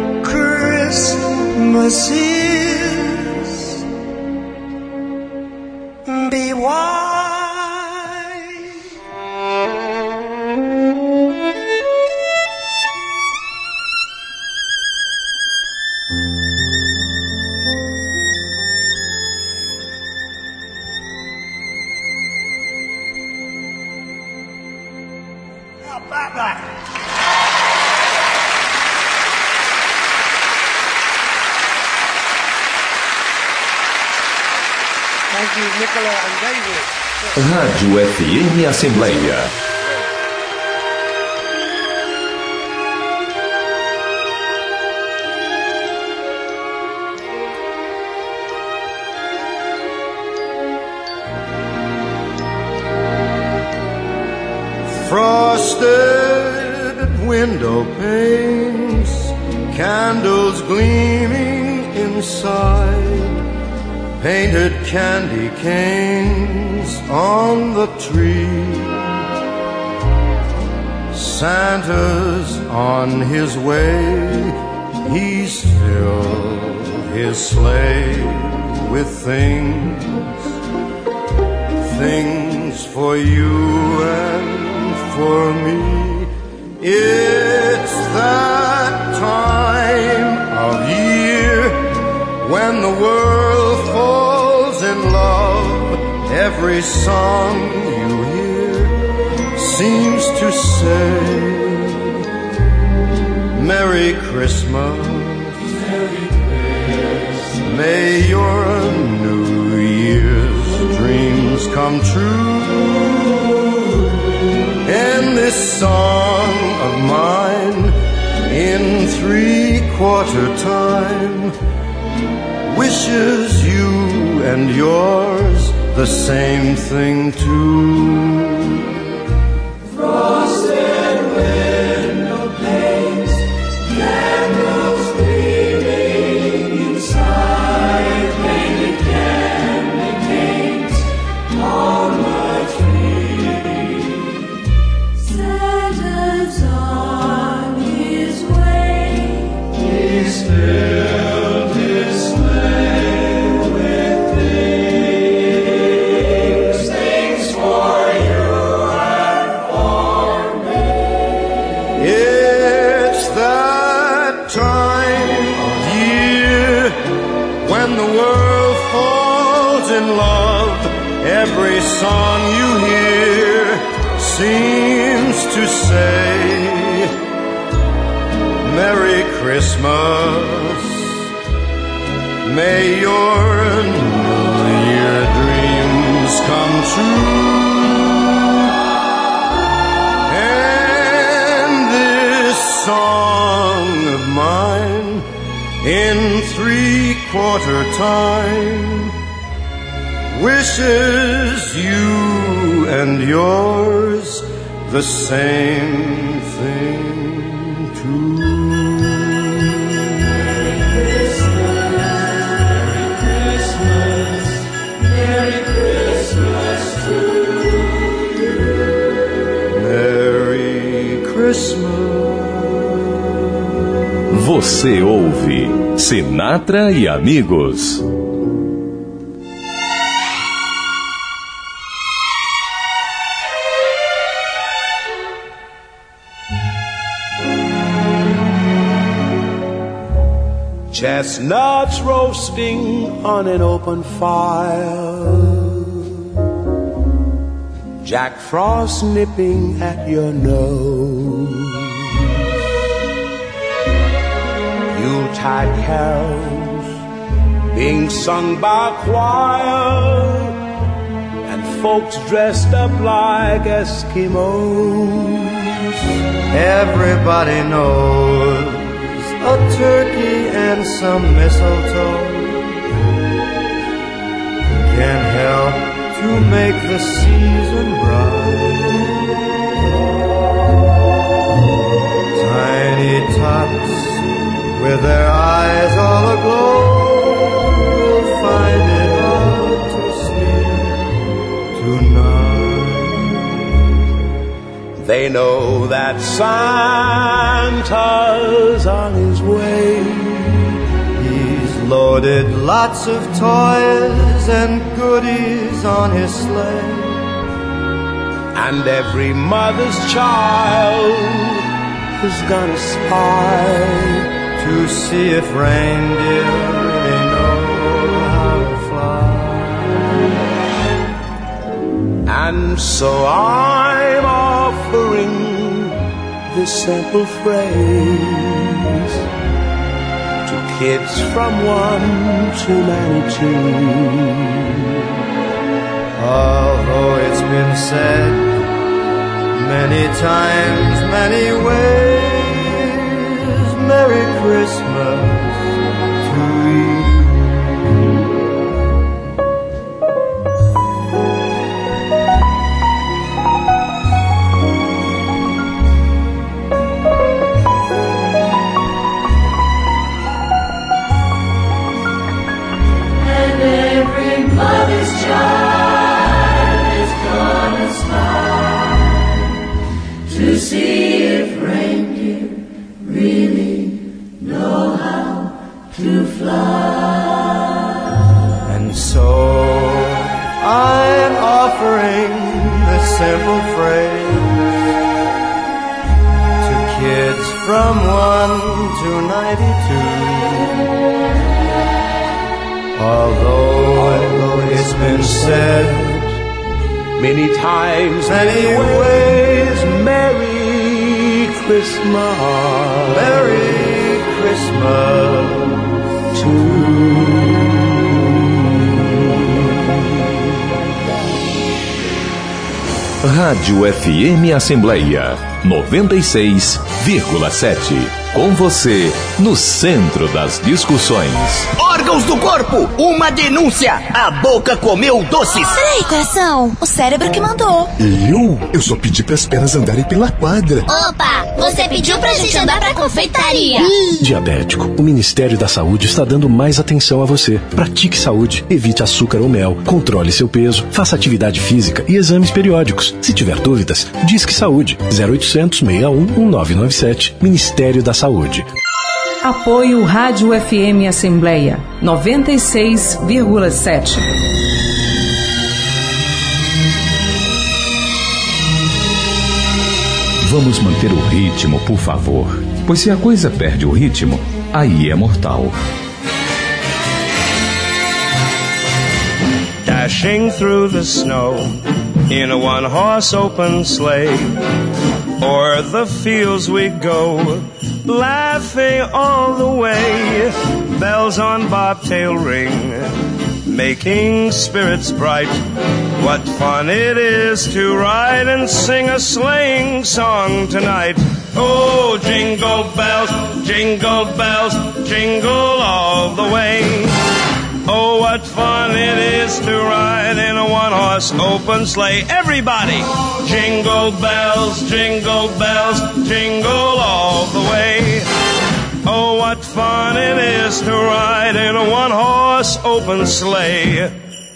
Christmases be white. Rádio F M Assembleia. Frosted window panes, candles gleaming inside, painted candy canes on the tree. Santa's on his way, he's filled his sleigh with things, things for you and for me. It's that time of year when the world falls in love. Every song you hear seems to say Merry Christmas, Merry Christmas. May your New Year's dreams come true. And this song of mine in three-quarter time wishes you and yours the same thing too. Frosted window panes, candles gleaming inside, painted candy canes on the tree. Santa's on his way, he's filled his sleigh with things, things for you and for me. It's that time of year when the world falls in love. Every song you hear seems to say Merry Christmas. May your New Year dreams come true. And in three-quarter time. Wishes you and yours the same thing too. Merry Christmas to you. Merry Christmas. Você ouve Sinatra e Amigos. Chestnuts roasting on an open fire, Jack Frost nipping at your nose, Yuletide carols being sung by choir, and folks dressed up like Eskimos. Everybody knows a turkey and some mistletoe can help to make the season bright. Tiny tots with their eyes all aglow will find it hard to sleep tonight. They know that Santa's on his way. He's loaded lots of toys and goodies on his sleigh. And every mother's child is gonna spy to see if reindeer really know how to fly. And so I'm offering this simple phrase to kids from one to ninety-two. Although it's been said many times, many ways, Merry Christmas to you. Mother's child is gonna smile to see if reindeer really know how to fly. And so I'm offering this simple phrase to kids from one to ninety-two. Although, although it's been said many times, many ways, Merry Christmas, Merry Christmas to Rádio F M Assembleia noventa e seis vírgula sete. Com você, no centro das discussões. Órgãos do corpo, uma denúncia. A boca comeu doces. Peraí, coração, o cérebro que mandou. Eu? Eu só pedi pras pernas andarem pela quadra. Opa, você pediu pra gente andar pra confeitaria. Diabético, o Ministério da Saúde está dando mais atenção a você. Pratique saúde, evite açúcar ou mel, controle seu peso, faça atividade física e exames periódicos. Se tiver dúvidas, Disque Saúde, zero oitocentos, seis um, um nove nove sete, Ministério da Saúde. Apoio Rádio F M Assembleia noventa e seis vírgula sete. Vamos manter o ritmo, por favor. Pois se a coisa perde o ritmo, aí é mortal. Dashing through the snow in a one-horse open sleigh, o'er the fields we go, laughing all the way. Bells on bobtail ring, making spirits bright. What fun it is to ride and sing a sleighing song tonight. Oh, jingle bells, jingle bells, jingle all the way. Oh, what fun it is to ride in a one-horse open sleigh. Everybody! Jingle bells, jingle bells, jingle all the way. Oh, what fun it is to ride in a one-horse open sleigh.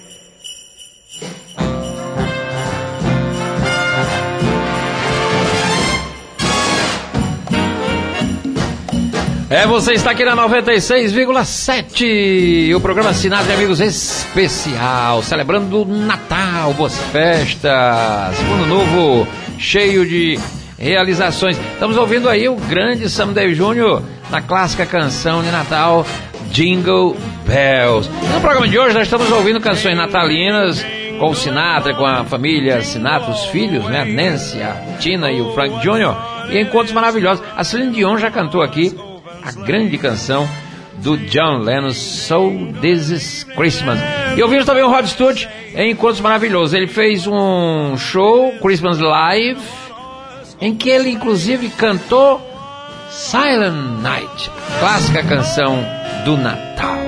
É, você está aqui na noventa e seis vírgula sete, o programa Sinatra e Amigos especial, celebrando o Natal, boas festas, Ano Novo, cheio de realizações. Estamos ouvindo aí o grande Sam Davis Júnior na clássica canção de Natal, Jingle Bells. No programa de hoje nós estamos ouvindo canções natalinas com o Sinatra, com a família Sinatra, os filhos, né, a Nancy, a Tina e o Frank Júnior, e encontros maravilhosos. A Celine Dion já cantou aqui a grande canção do John Lennon, So This Is Christmas. E ouvimos também o Rod Stewart em Encontros Maravilhosos. Ele fez um show, Christmas Live, em que ele inclusive cantou Silent Night, clássica canção do Natal.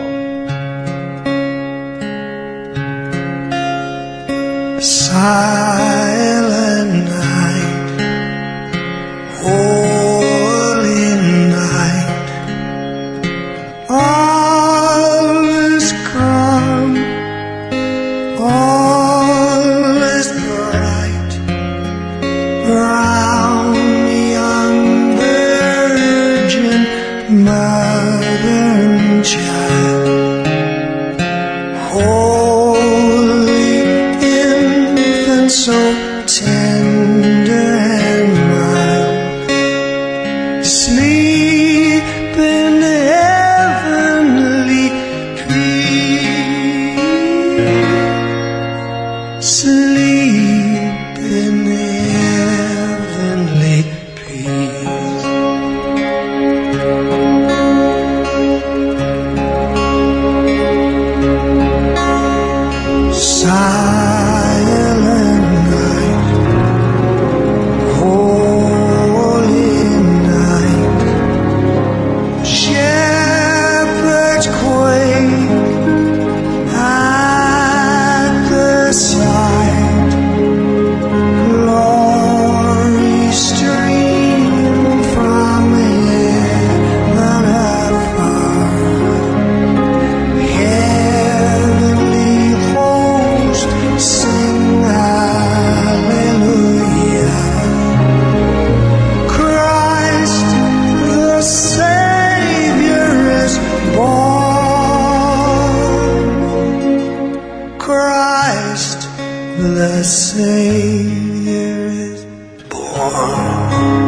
Silent night, holy night, all is calm, all is bright, round the young virgin, mother and child, holy infant, so tender and mild, sleep in heavenly peace, sleep in heavenly peace. Silent night, holy night, shepherds quake at the sight, glory stream from heaven afar, heavenly host sing hallelujah. Christ the Savior is born. Christ the Savior is born.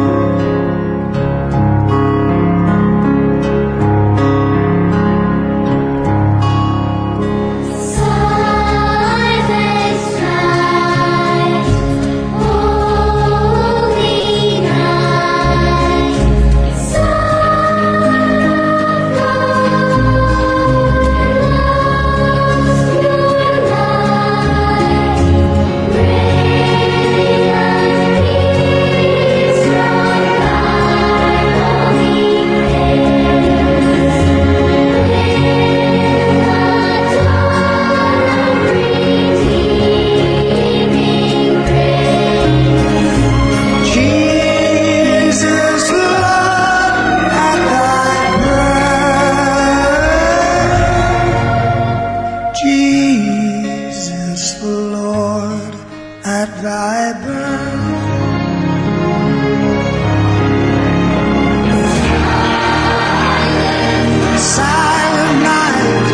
Jesus, Lord, at thy birth. Jesus, Lord, at thy birth. Silent night,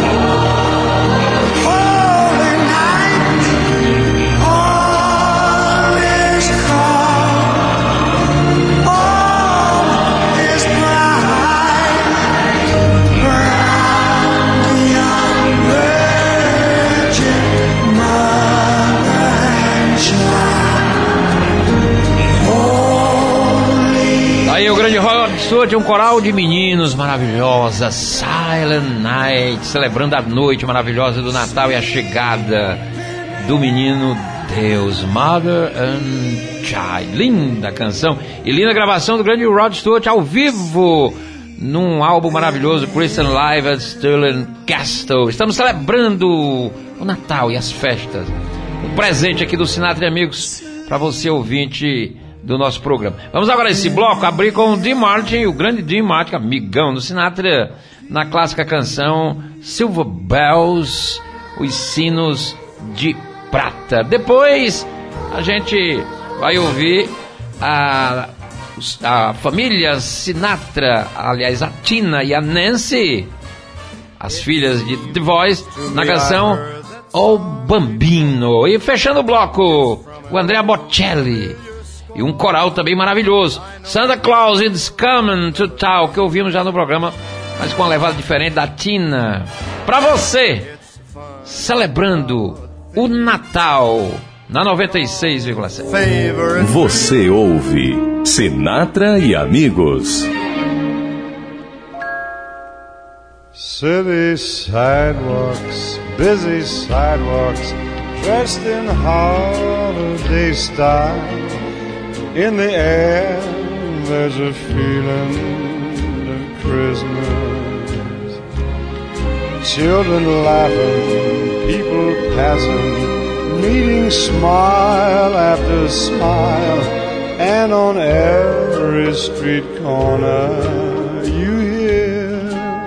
holy night, all is calm, all is bright, round the young virgin, mother and child, holy. Aí o grande Rod Stewart, um coral de meninos maravilhosa, Silent Night, celebrando a noite maravilhosa do Natal e a chegada do menino Deus, Mother and Child. Linda canção e linda gravação do grande Rod Stewart ao vivo num álbum maravilhoso, Christian Live at Stirling Castle. Estamos celebrando o Natal e as festas. Um presente aqui do Sinatra e Amigos para você, ouvinte do nosso programa. Vamos agora esse bloco abrir com o Dean Martin, o grande Dean Martin, amigão do Sinatra, na clássica canção Silver Bells, os sinos de prata. Depois a gente vai ouvir a, a família Sinatra, aliás a Tina e a Nancy, as filhas de The Voice, na canção O Bambino. E fechando o bloco, o Andrea Bocelli e um coral também maravilhoso, Santa Claus is Coming to Town, que ouvimos já no programa, mas com uma levada diferente da Tina. Pra você, celebrando o Natal na noventa e seis vírgula sete. Você ouve Sinatra e Amigos. City sidewalks, busy sidewalks, dressed in holiday style. In the air, there's a feeling of Christmas. Children laughing, people passing, meeting smile after smile. And on every street corner, you hear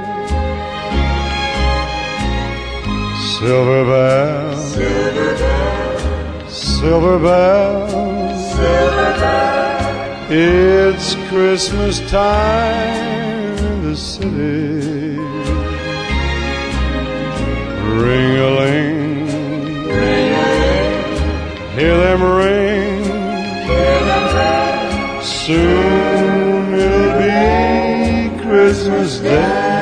silver bells, silver bells, silver bells. It's Christmas time in the city. Ring-a-ling, ring-a-ling, hear them ring, hear them ring. Soon it'll be Christmas Day.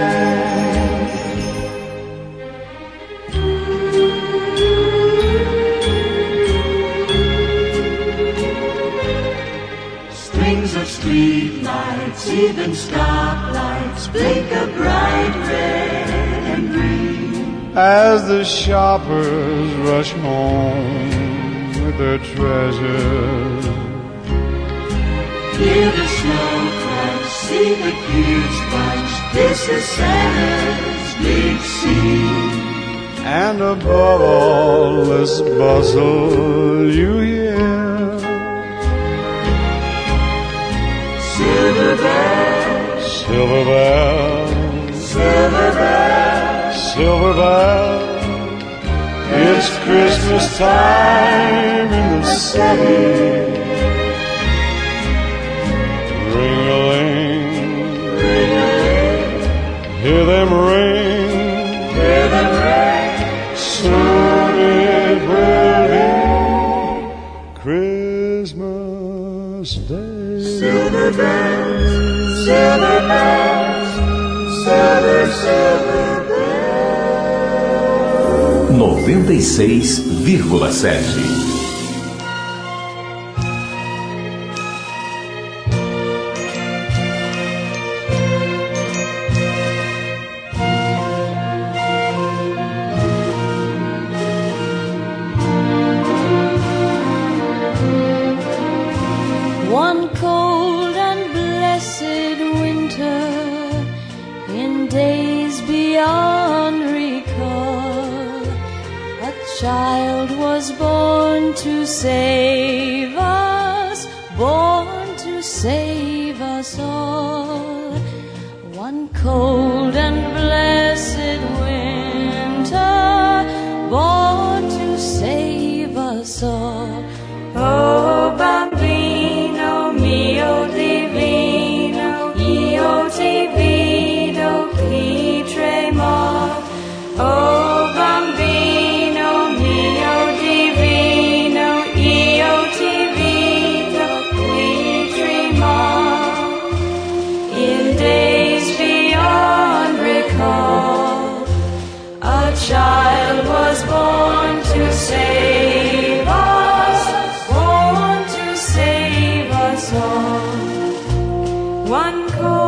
Street lights, even stoplights, blink a bright red and green. As the shoppers rush home with their treasures, hear the snow crash, see the kids bunch. This is Santa's big scene. And above all this bustle, you hear silver bells, silver bells, silver bells, silver bells. It's Christmas time in the city. Ring-a-ling, ring-a-ling, hear them ring, hear them ring. Soon it will be Christmas Day. Silver bells, silver bells, silver, silver bells. noventa e seis vírgula sete. One cold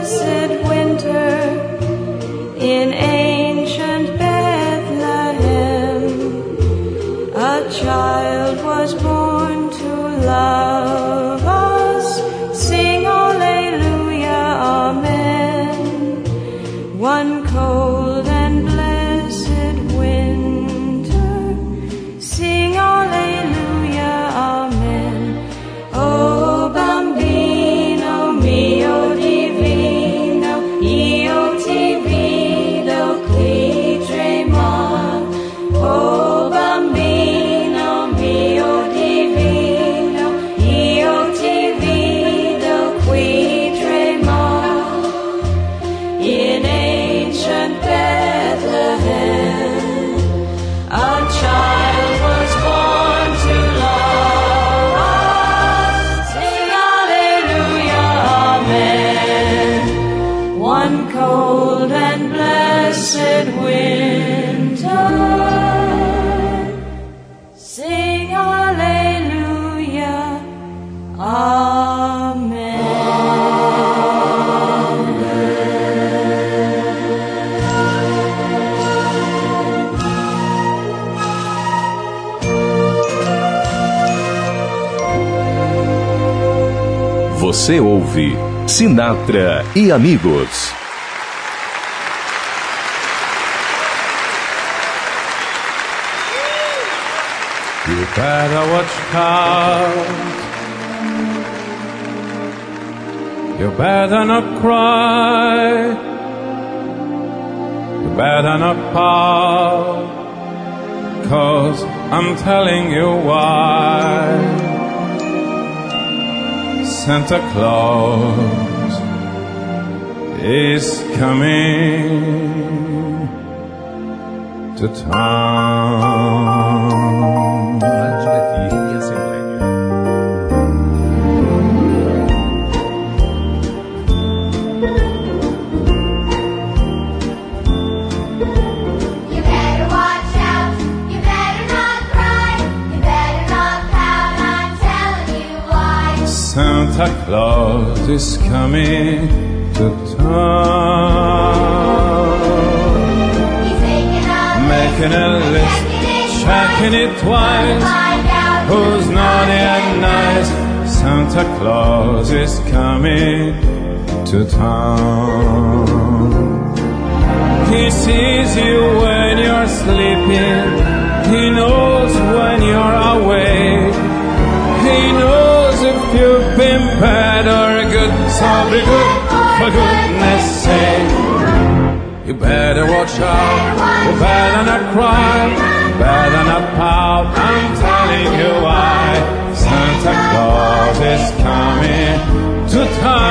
blessed winter in ancient Bethlehem, a child was born to love us. Sing Alleluia, Amen. One cold and blessed winter, sing Alleluia, Amen. Oh, bambino mio divino, io ti vedo qui tremar. Oh, bambino mio divino, io ti vedo qui tremar. In ancient Bethlehem, a child was born to love us. Sing Alleluia, Amen. One cold and blessed winter, sing Alleluia, Amen. Você ouve Sinatra e Amigos. You better watch out. You better not cry. You better not pout. 'Cause I'm telling you why. Santa Claus is coming to town. You better watch out, you better not cry, you better not pout, I'm telling you why. Santa Claus is coming to town. He's making a Making a list, checking it twice. find out Who's naughty and nice? Santa Claus is coming to town. He sees you when you're sleeping. He knows when you're awake. He knows if you've been bad or good. So be good, for goodness sake. You better watch out. You better not cry. Better not pout. I'm telling you why. Santa Claus is coming to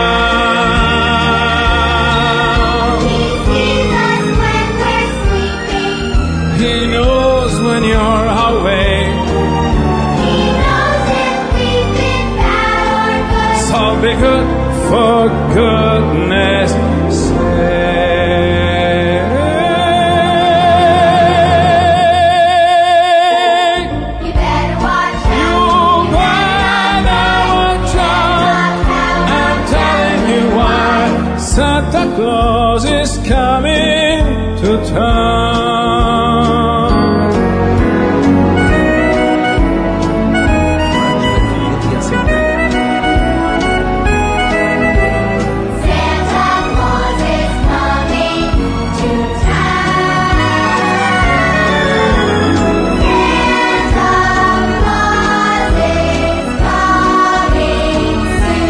town. He sees us when we're sleeping. He knows when you're awake. He knows if we've been bad or good. So be good, for goodness sake. You better watch out. You better watch out. I'm telling you why. Santa Claus is coming to town. Santa Claus is coming to town. Santa Claus is coming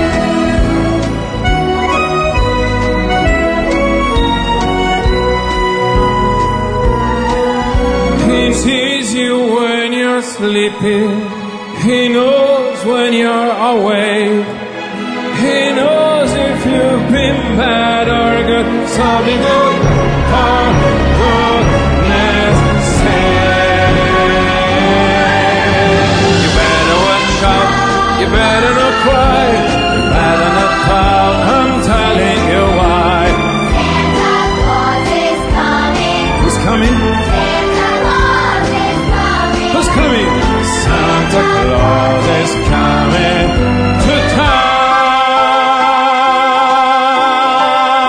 soon. He sees you when you're sleeping. He knows when you're awake. He knows if you've been bad or good. So be good, for goodness sake. You better watch out. You better not cry. You better not pout. I'm telling you why. Santa Claus is coming. Who's coming? Santa Claus is coming. Who's coming? Santa Claus is coming to town.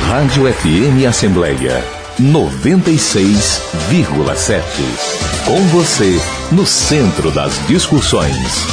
Rádio F M Assembleia noventa e seis vírgula sete. Com você no centro das discussões.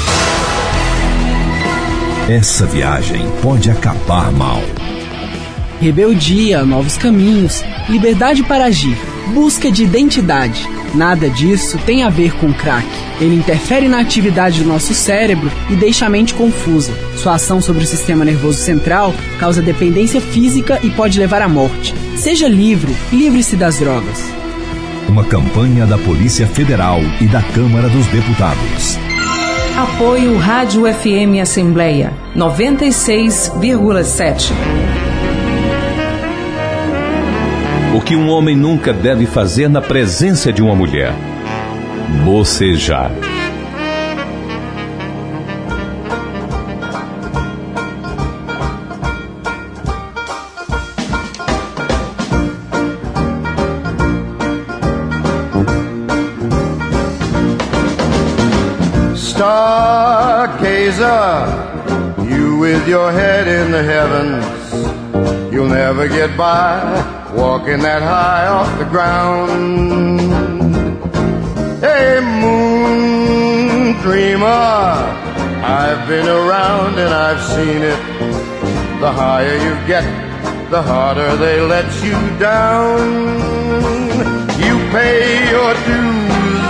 Essa viagem pode acabar mal. Rebeldia, novos caminhos, liberdade para agir, busca de identidade. Nada disso tem a ver com crack. Ele interfere na atividade do nosso cérebro e deixa a mente confusa. Sua ação sobre o sistema nervoso central causa dependência física e pode levar à morte. Seja livre, livre-se das drogas. Uma campanha da Polícia Federal e da Câmara dos Deputados. Apoio Rádio F M Assembleia noventa e seis vírgula sete. O que um homem nunca deve fazer na presença de uma mulher: bocejar. Stargazer, you with your head in the heavens, you'll never get by walking that high off the ground. Hey, moon dreamer, I've been around and I've seen it. The higher you get, the harder they let you down. You pay your dues,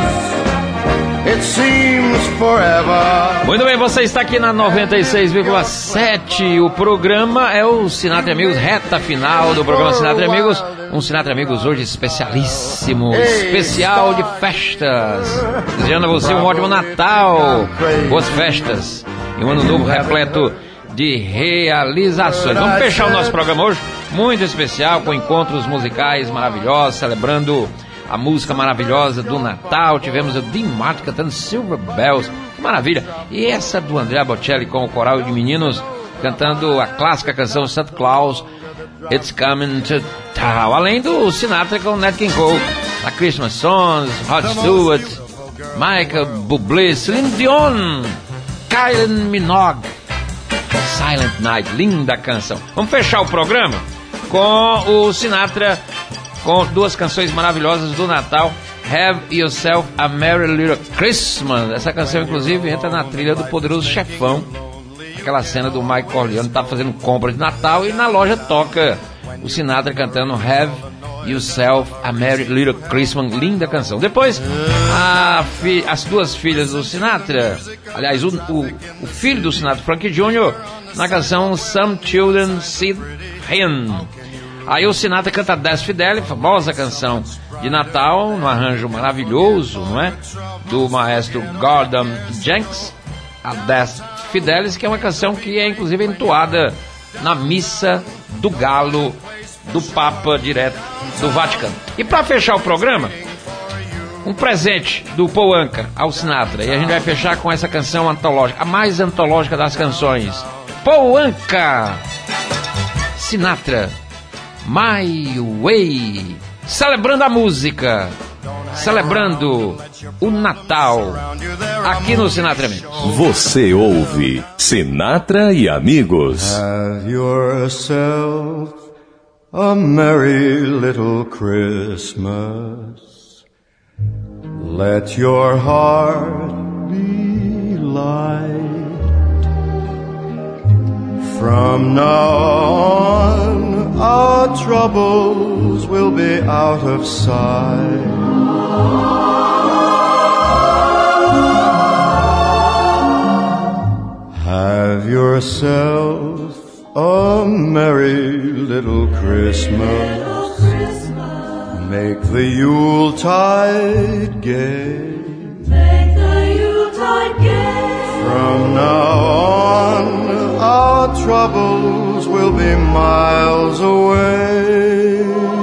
it seems forever. Muito bem, você está aqui na noventa e seis vírgula sete. O programa é o Sinatra Amigos, reta final do programa Sinatra Amigos. Um Sinatra Amigos hoje especialíssimo, especial de festas. Desejando a você um ótimo Natal, boas festas e um ano novo repleto de realizações. Vamos fechar o nosso programa hoje, muito especial, com encontros musicais maravilhosos, celebrando a música maravilhosa do Natal. Tivemos o Dean Martin cantando Silver Bells, que maravilha. E essa do Andrea Bocelli com o coral de meninos cantando a clássica canção Santa Claus, It's Coming to Town. Além do Sinatra com Nat King Cole, a Christmas Songs, Rod Stewart, Michael Bublé, Celine Dion, Kylie Minogue, Silent Night, linda canção. Vamos fechar o programa com o Sinatra com duas canções maravilhosas do Natal. Have Yourself a Merry Little Christmas. Essa canção, inclusive, entra na trilha do Poderoso Chefão. Aquela cena do Mike Corleone tá fazendo compra de Natal e na loja toca o Sinatra cantando Have Yourself a Merry Little Christmas. Linda canção. Depois, a fi- as duas filhas do Sinatra, aliás, o, o, o filho do Sinatra, Frank Júnior, na canção Some Children Sit Hen. Aí o Sinatra canta Death Fidelis, famosa canção de Natal, num arranjo maravilhoso, não é? Do maestro Gordon Jenks, a Death Fidelis, que é uma canção que é inclusive entoada na missa do galo do Papa direto do Vaticano. E para fechar o programa, um presente do Paul Anka ao Sinatra. E a gente vai fechar com essa canção antológica, a mais antológica das canções. Paul Anka, Sinatra, My Way, celebrando a música, celebrando o Natal, aqui no Sinatra Amigos. Você ouve Sinatra e Amigos. Have yourself a merry little Christmas. Let your heart be light. From now on, our troubles will be out of sight. Have yourself a merry little Christmas. Make the Yuletide gay. Make the Yuletide gay. From now on, our troubles will be miles away.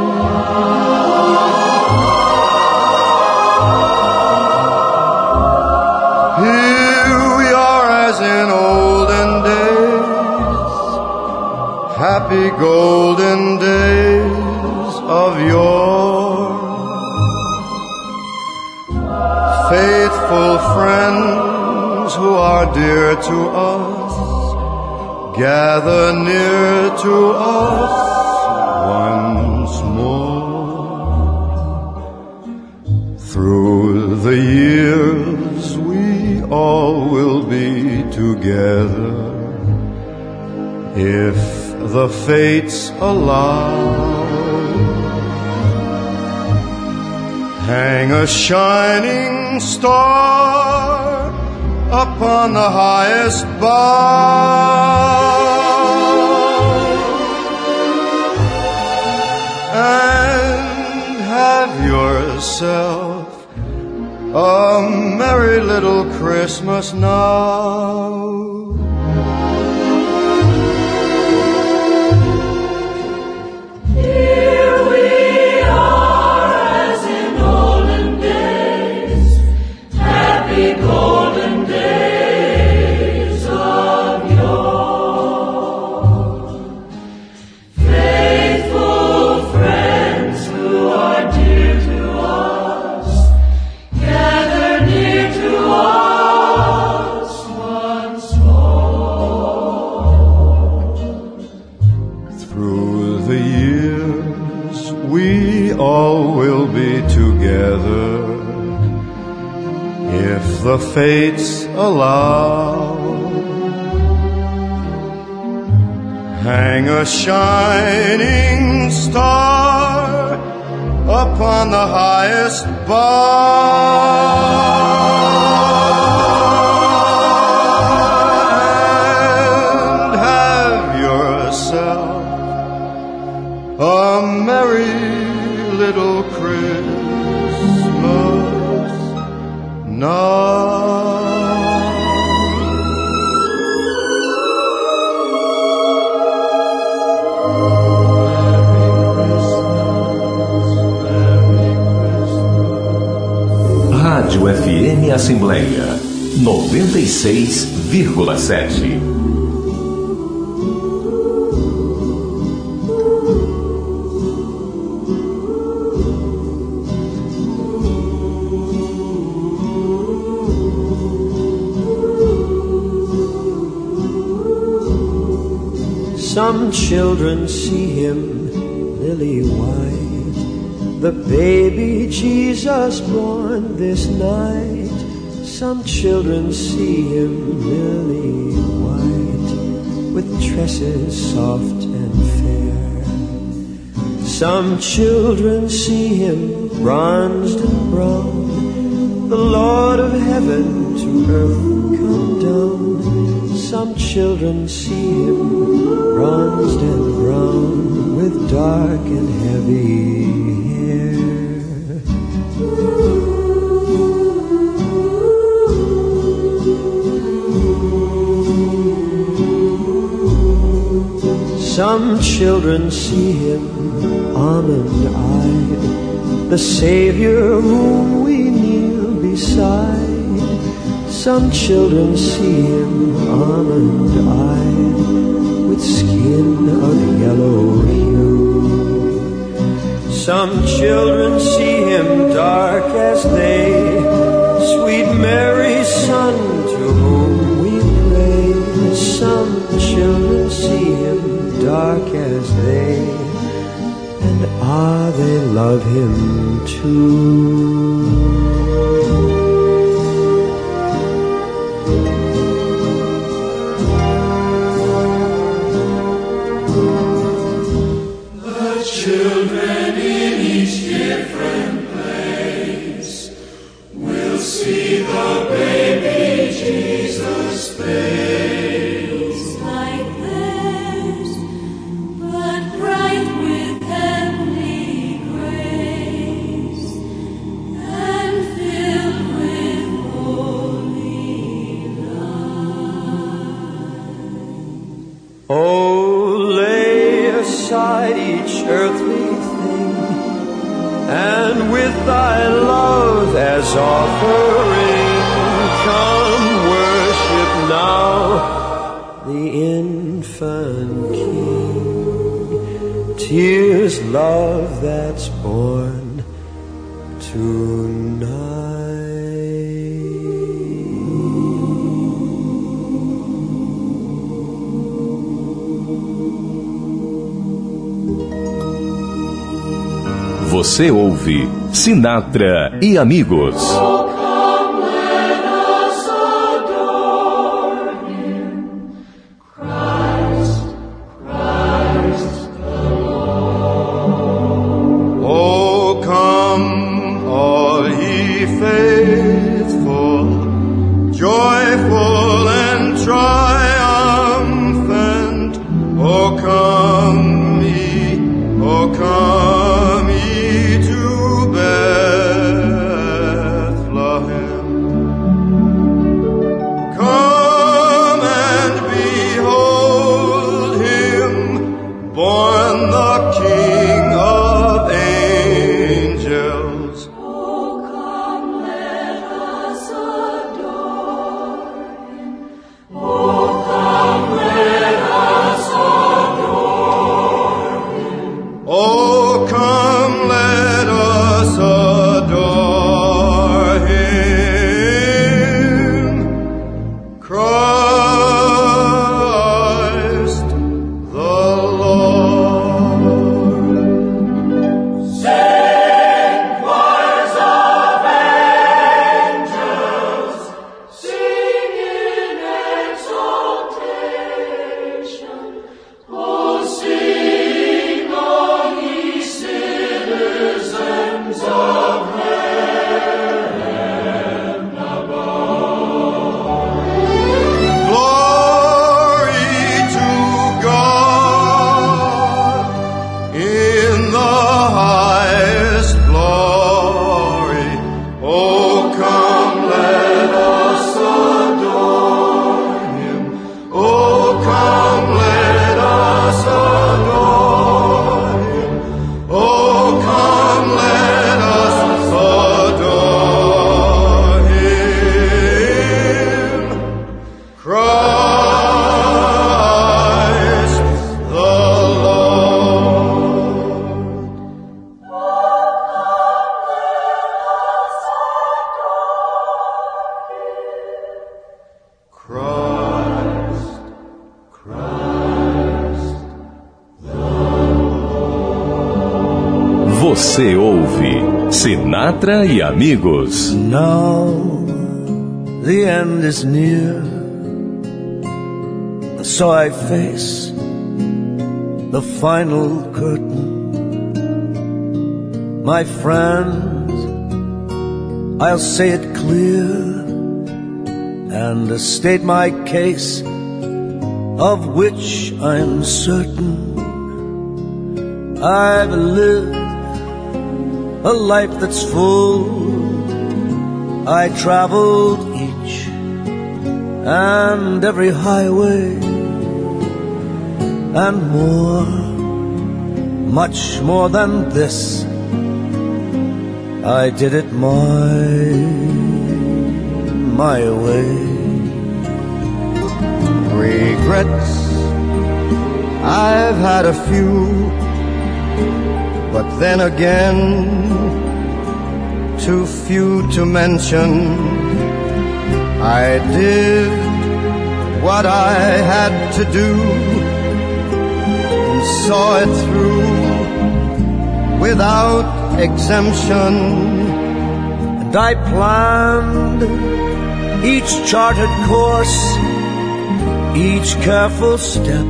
Here we are as in olden days, happy golden days of yore. Faithful friends who are dear to us, gather near to us together if the fates allow. Hang a shining star upon the highest bough, and have yourself a merry little Christmas now. Here we are as in olden days, happy golden days of yore. Faithful friends who are dear to us, gather near to us once more. Through the years we all will be together if the fates allow. Hang a shining star upon the highest bough, and have yourself a merry little Christmas now. Rádio F M Assembleia noventa e seis vírgula sete. Some children see him lily white, the baby Jesus born this night. Some children see him lily white, with tresses soft and fair. Some children see him bronzed and brown, the Lord of heaven to earth come down. Some children see him bronzed and brown, with dark and heavy hair. Some children see him almond-eyed, the Savior whom we kneel beside. Some children see him almond-eyed, with skin of yellow hue. Some children see him dark as they, sweet Mary's Son to whom we pray. Some children see him dark as they, and ah, they love him too. Children in each different place will see the baby Jesus' face, like theirs, but bright with heavenly grace, and filled with holy light. Oh, lay aside each earthly thing, and with thy love as offering, come worship now the infant King. Tears, love that's born tonight. Você ouve Sinatra e Amigos. Oh, come let us adore him. come, let us adore him. Christ the Lord. Sing choirs of angels, sing in exaltation. Oh, sing, all ye citizens of heaven above. Glory to God in the highest glory. Oh, come, let us adore him. Oh, come, let us adore him. Oh, come, let us adore him. Christ the Lord. Christ, Christ. Você ouve Sinatra e Amigos. Now the end is near, so I face the final curtain. My friends, I'll say it clear and state my case, of which I'm certain. I've lived a life that's full. I traveled each and every highway and more, much more than this. I did it my, my way. Regrets, I've had a few, but then again, too few to mention. I did what I had to do and saw it through without exemption. And I planned each charted course, each careful step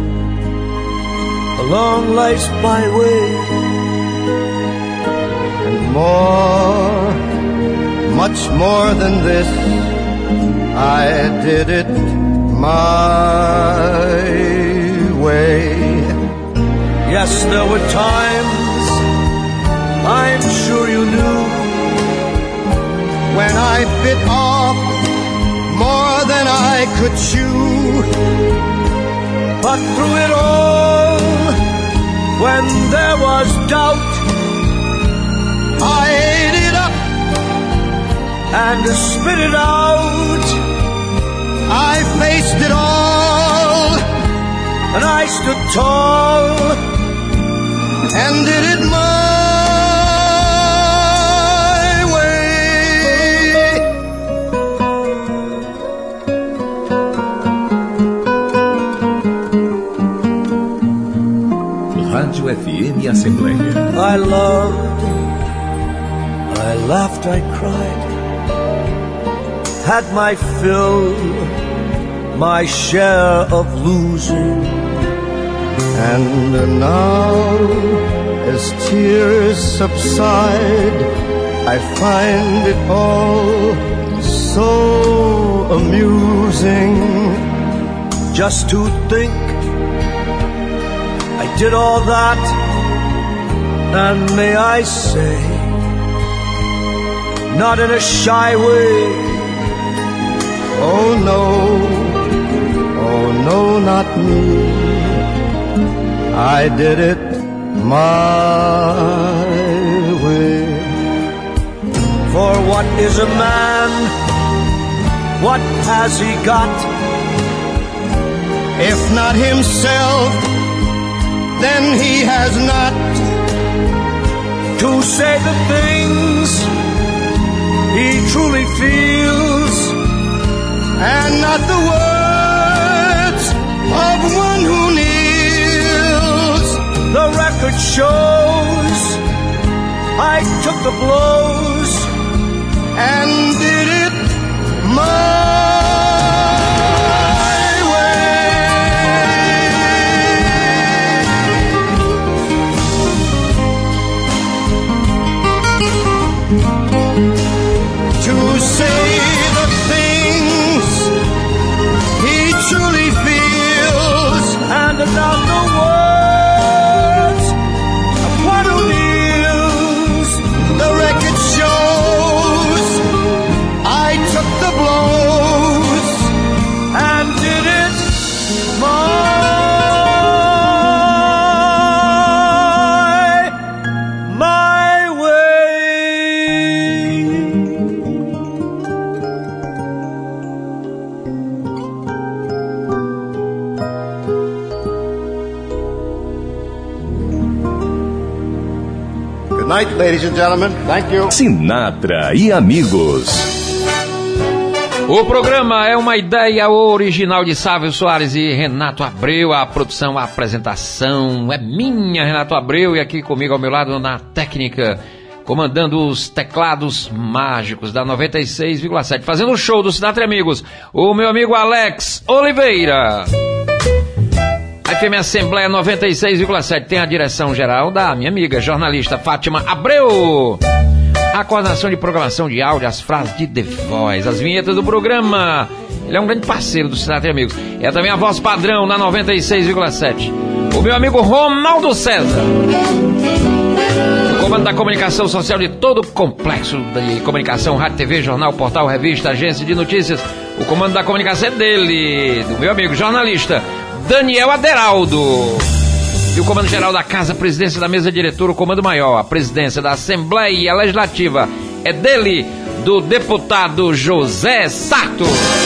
along life's byway. And more, much more than this, I did it my way. Yes, there were times, I'm sure you knew, when I bit off more than I could chew. But through it all, when there was doubt, I ate it up and spit it out. I faced it all, and I stood tall and did it my Rádio F M Assembleia. I loved, I laughed, I cried, had my fill, my share of losing. And now, as tears subside, I find it all so amusing. Just to think I did all that, and may I say, not in a shy way. Oh no, oh no, not me. I did it my way. For what is a man? What has he got? If not himself, then he has not. say the things he truly feels, and not the words of one who kneels. The record shows I took the blows and did it my to say the things he truly feels, and not the words of one who kneels. The record shows I took the blows and did it my my way. Good night, ladies and gentlemen. Thank you. Sinatra e amigos. O programa é uma ideia original de Sávio Soares e Renato Abreu. A produção, a apresentação é minha, Renato Abreu, e aqui comigo ao meu lado na técnica, comandando os teclados mágicos da noventa e seis vírgula sete, fazendo o show do Sinatra e Amigos, o meu amigo Alex Oliveira. A F M Assembleia noventa e seis vírgula sete tem a direção geral da minha amiga jornalista Fátima Abreu. A coordenação de programação de áudio, as frases de The Voice, as vinhetas do programa. Ele é um grande parceiro do Sinatra e Amigos. É também a voz padrão na noventa e seis vírgula sete. O meu amigo Ronaldo César. O comando da comunicação social de todo o complexo de comunicação, rádio, T V, jornal, portal, revista, agência de notícias. O comando da comunicação é dele, do meu amigo jornalista Daniel Aderaldo. E o comando geral da Casa, a presidência da mesa diretora, o comando maior, a presidência da Assembleia Legislativa é dele, do deputado José Sarto.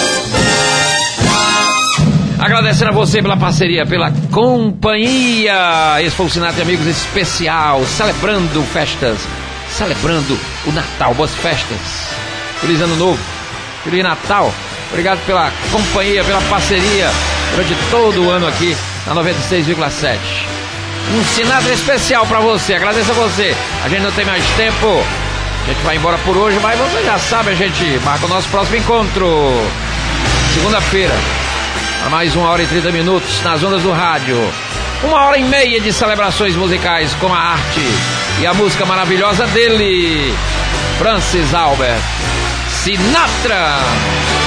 Agradecendo a você pela parceria, pela companhia. Esse foi o Sinatra e Amigos especial, celebrando festas, celebrando o Natal. Boas festas, feliz ano novo, feliz Natal. Obrigado pela companhia, pela parceria durante todo o ano aqui na noventa e seis vírgula sete. Um Sinatra especial pra você, agradeço a você. A gente não tem mais tempo, a gente vai embora por hoje, mas você já sabe, a gente marca o nosso próximo encontro segunda-feira, a mais uma hora e trinta minutos nas ondas do rádio. Uma hora e meia de celebrações musicais com a arte e a música maravilhosa dele, Francis Albert Sinatra.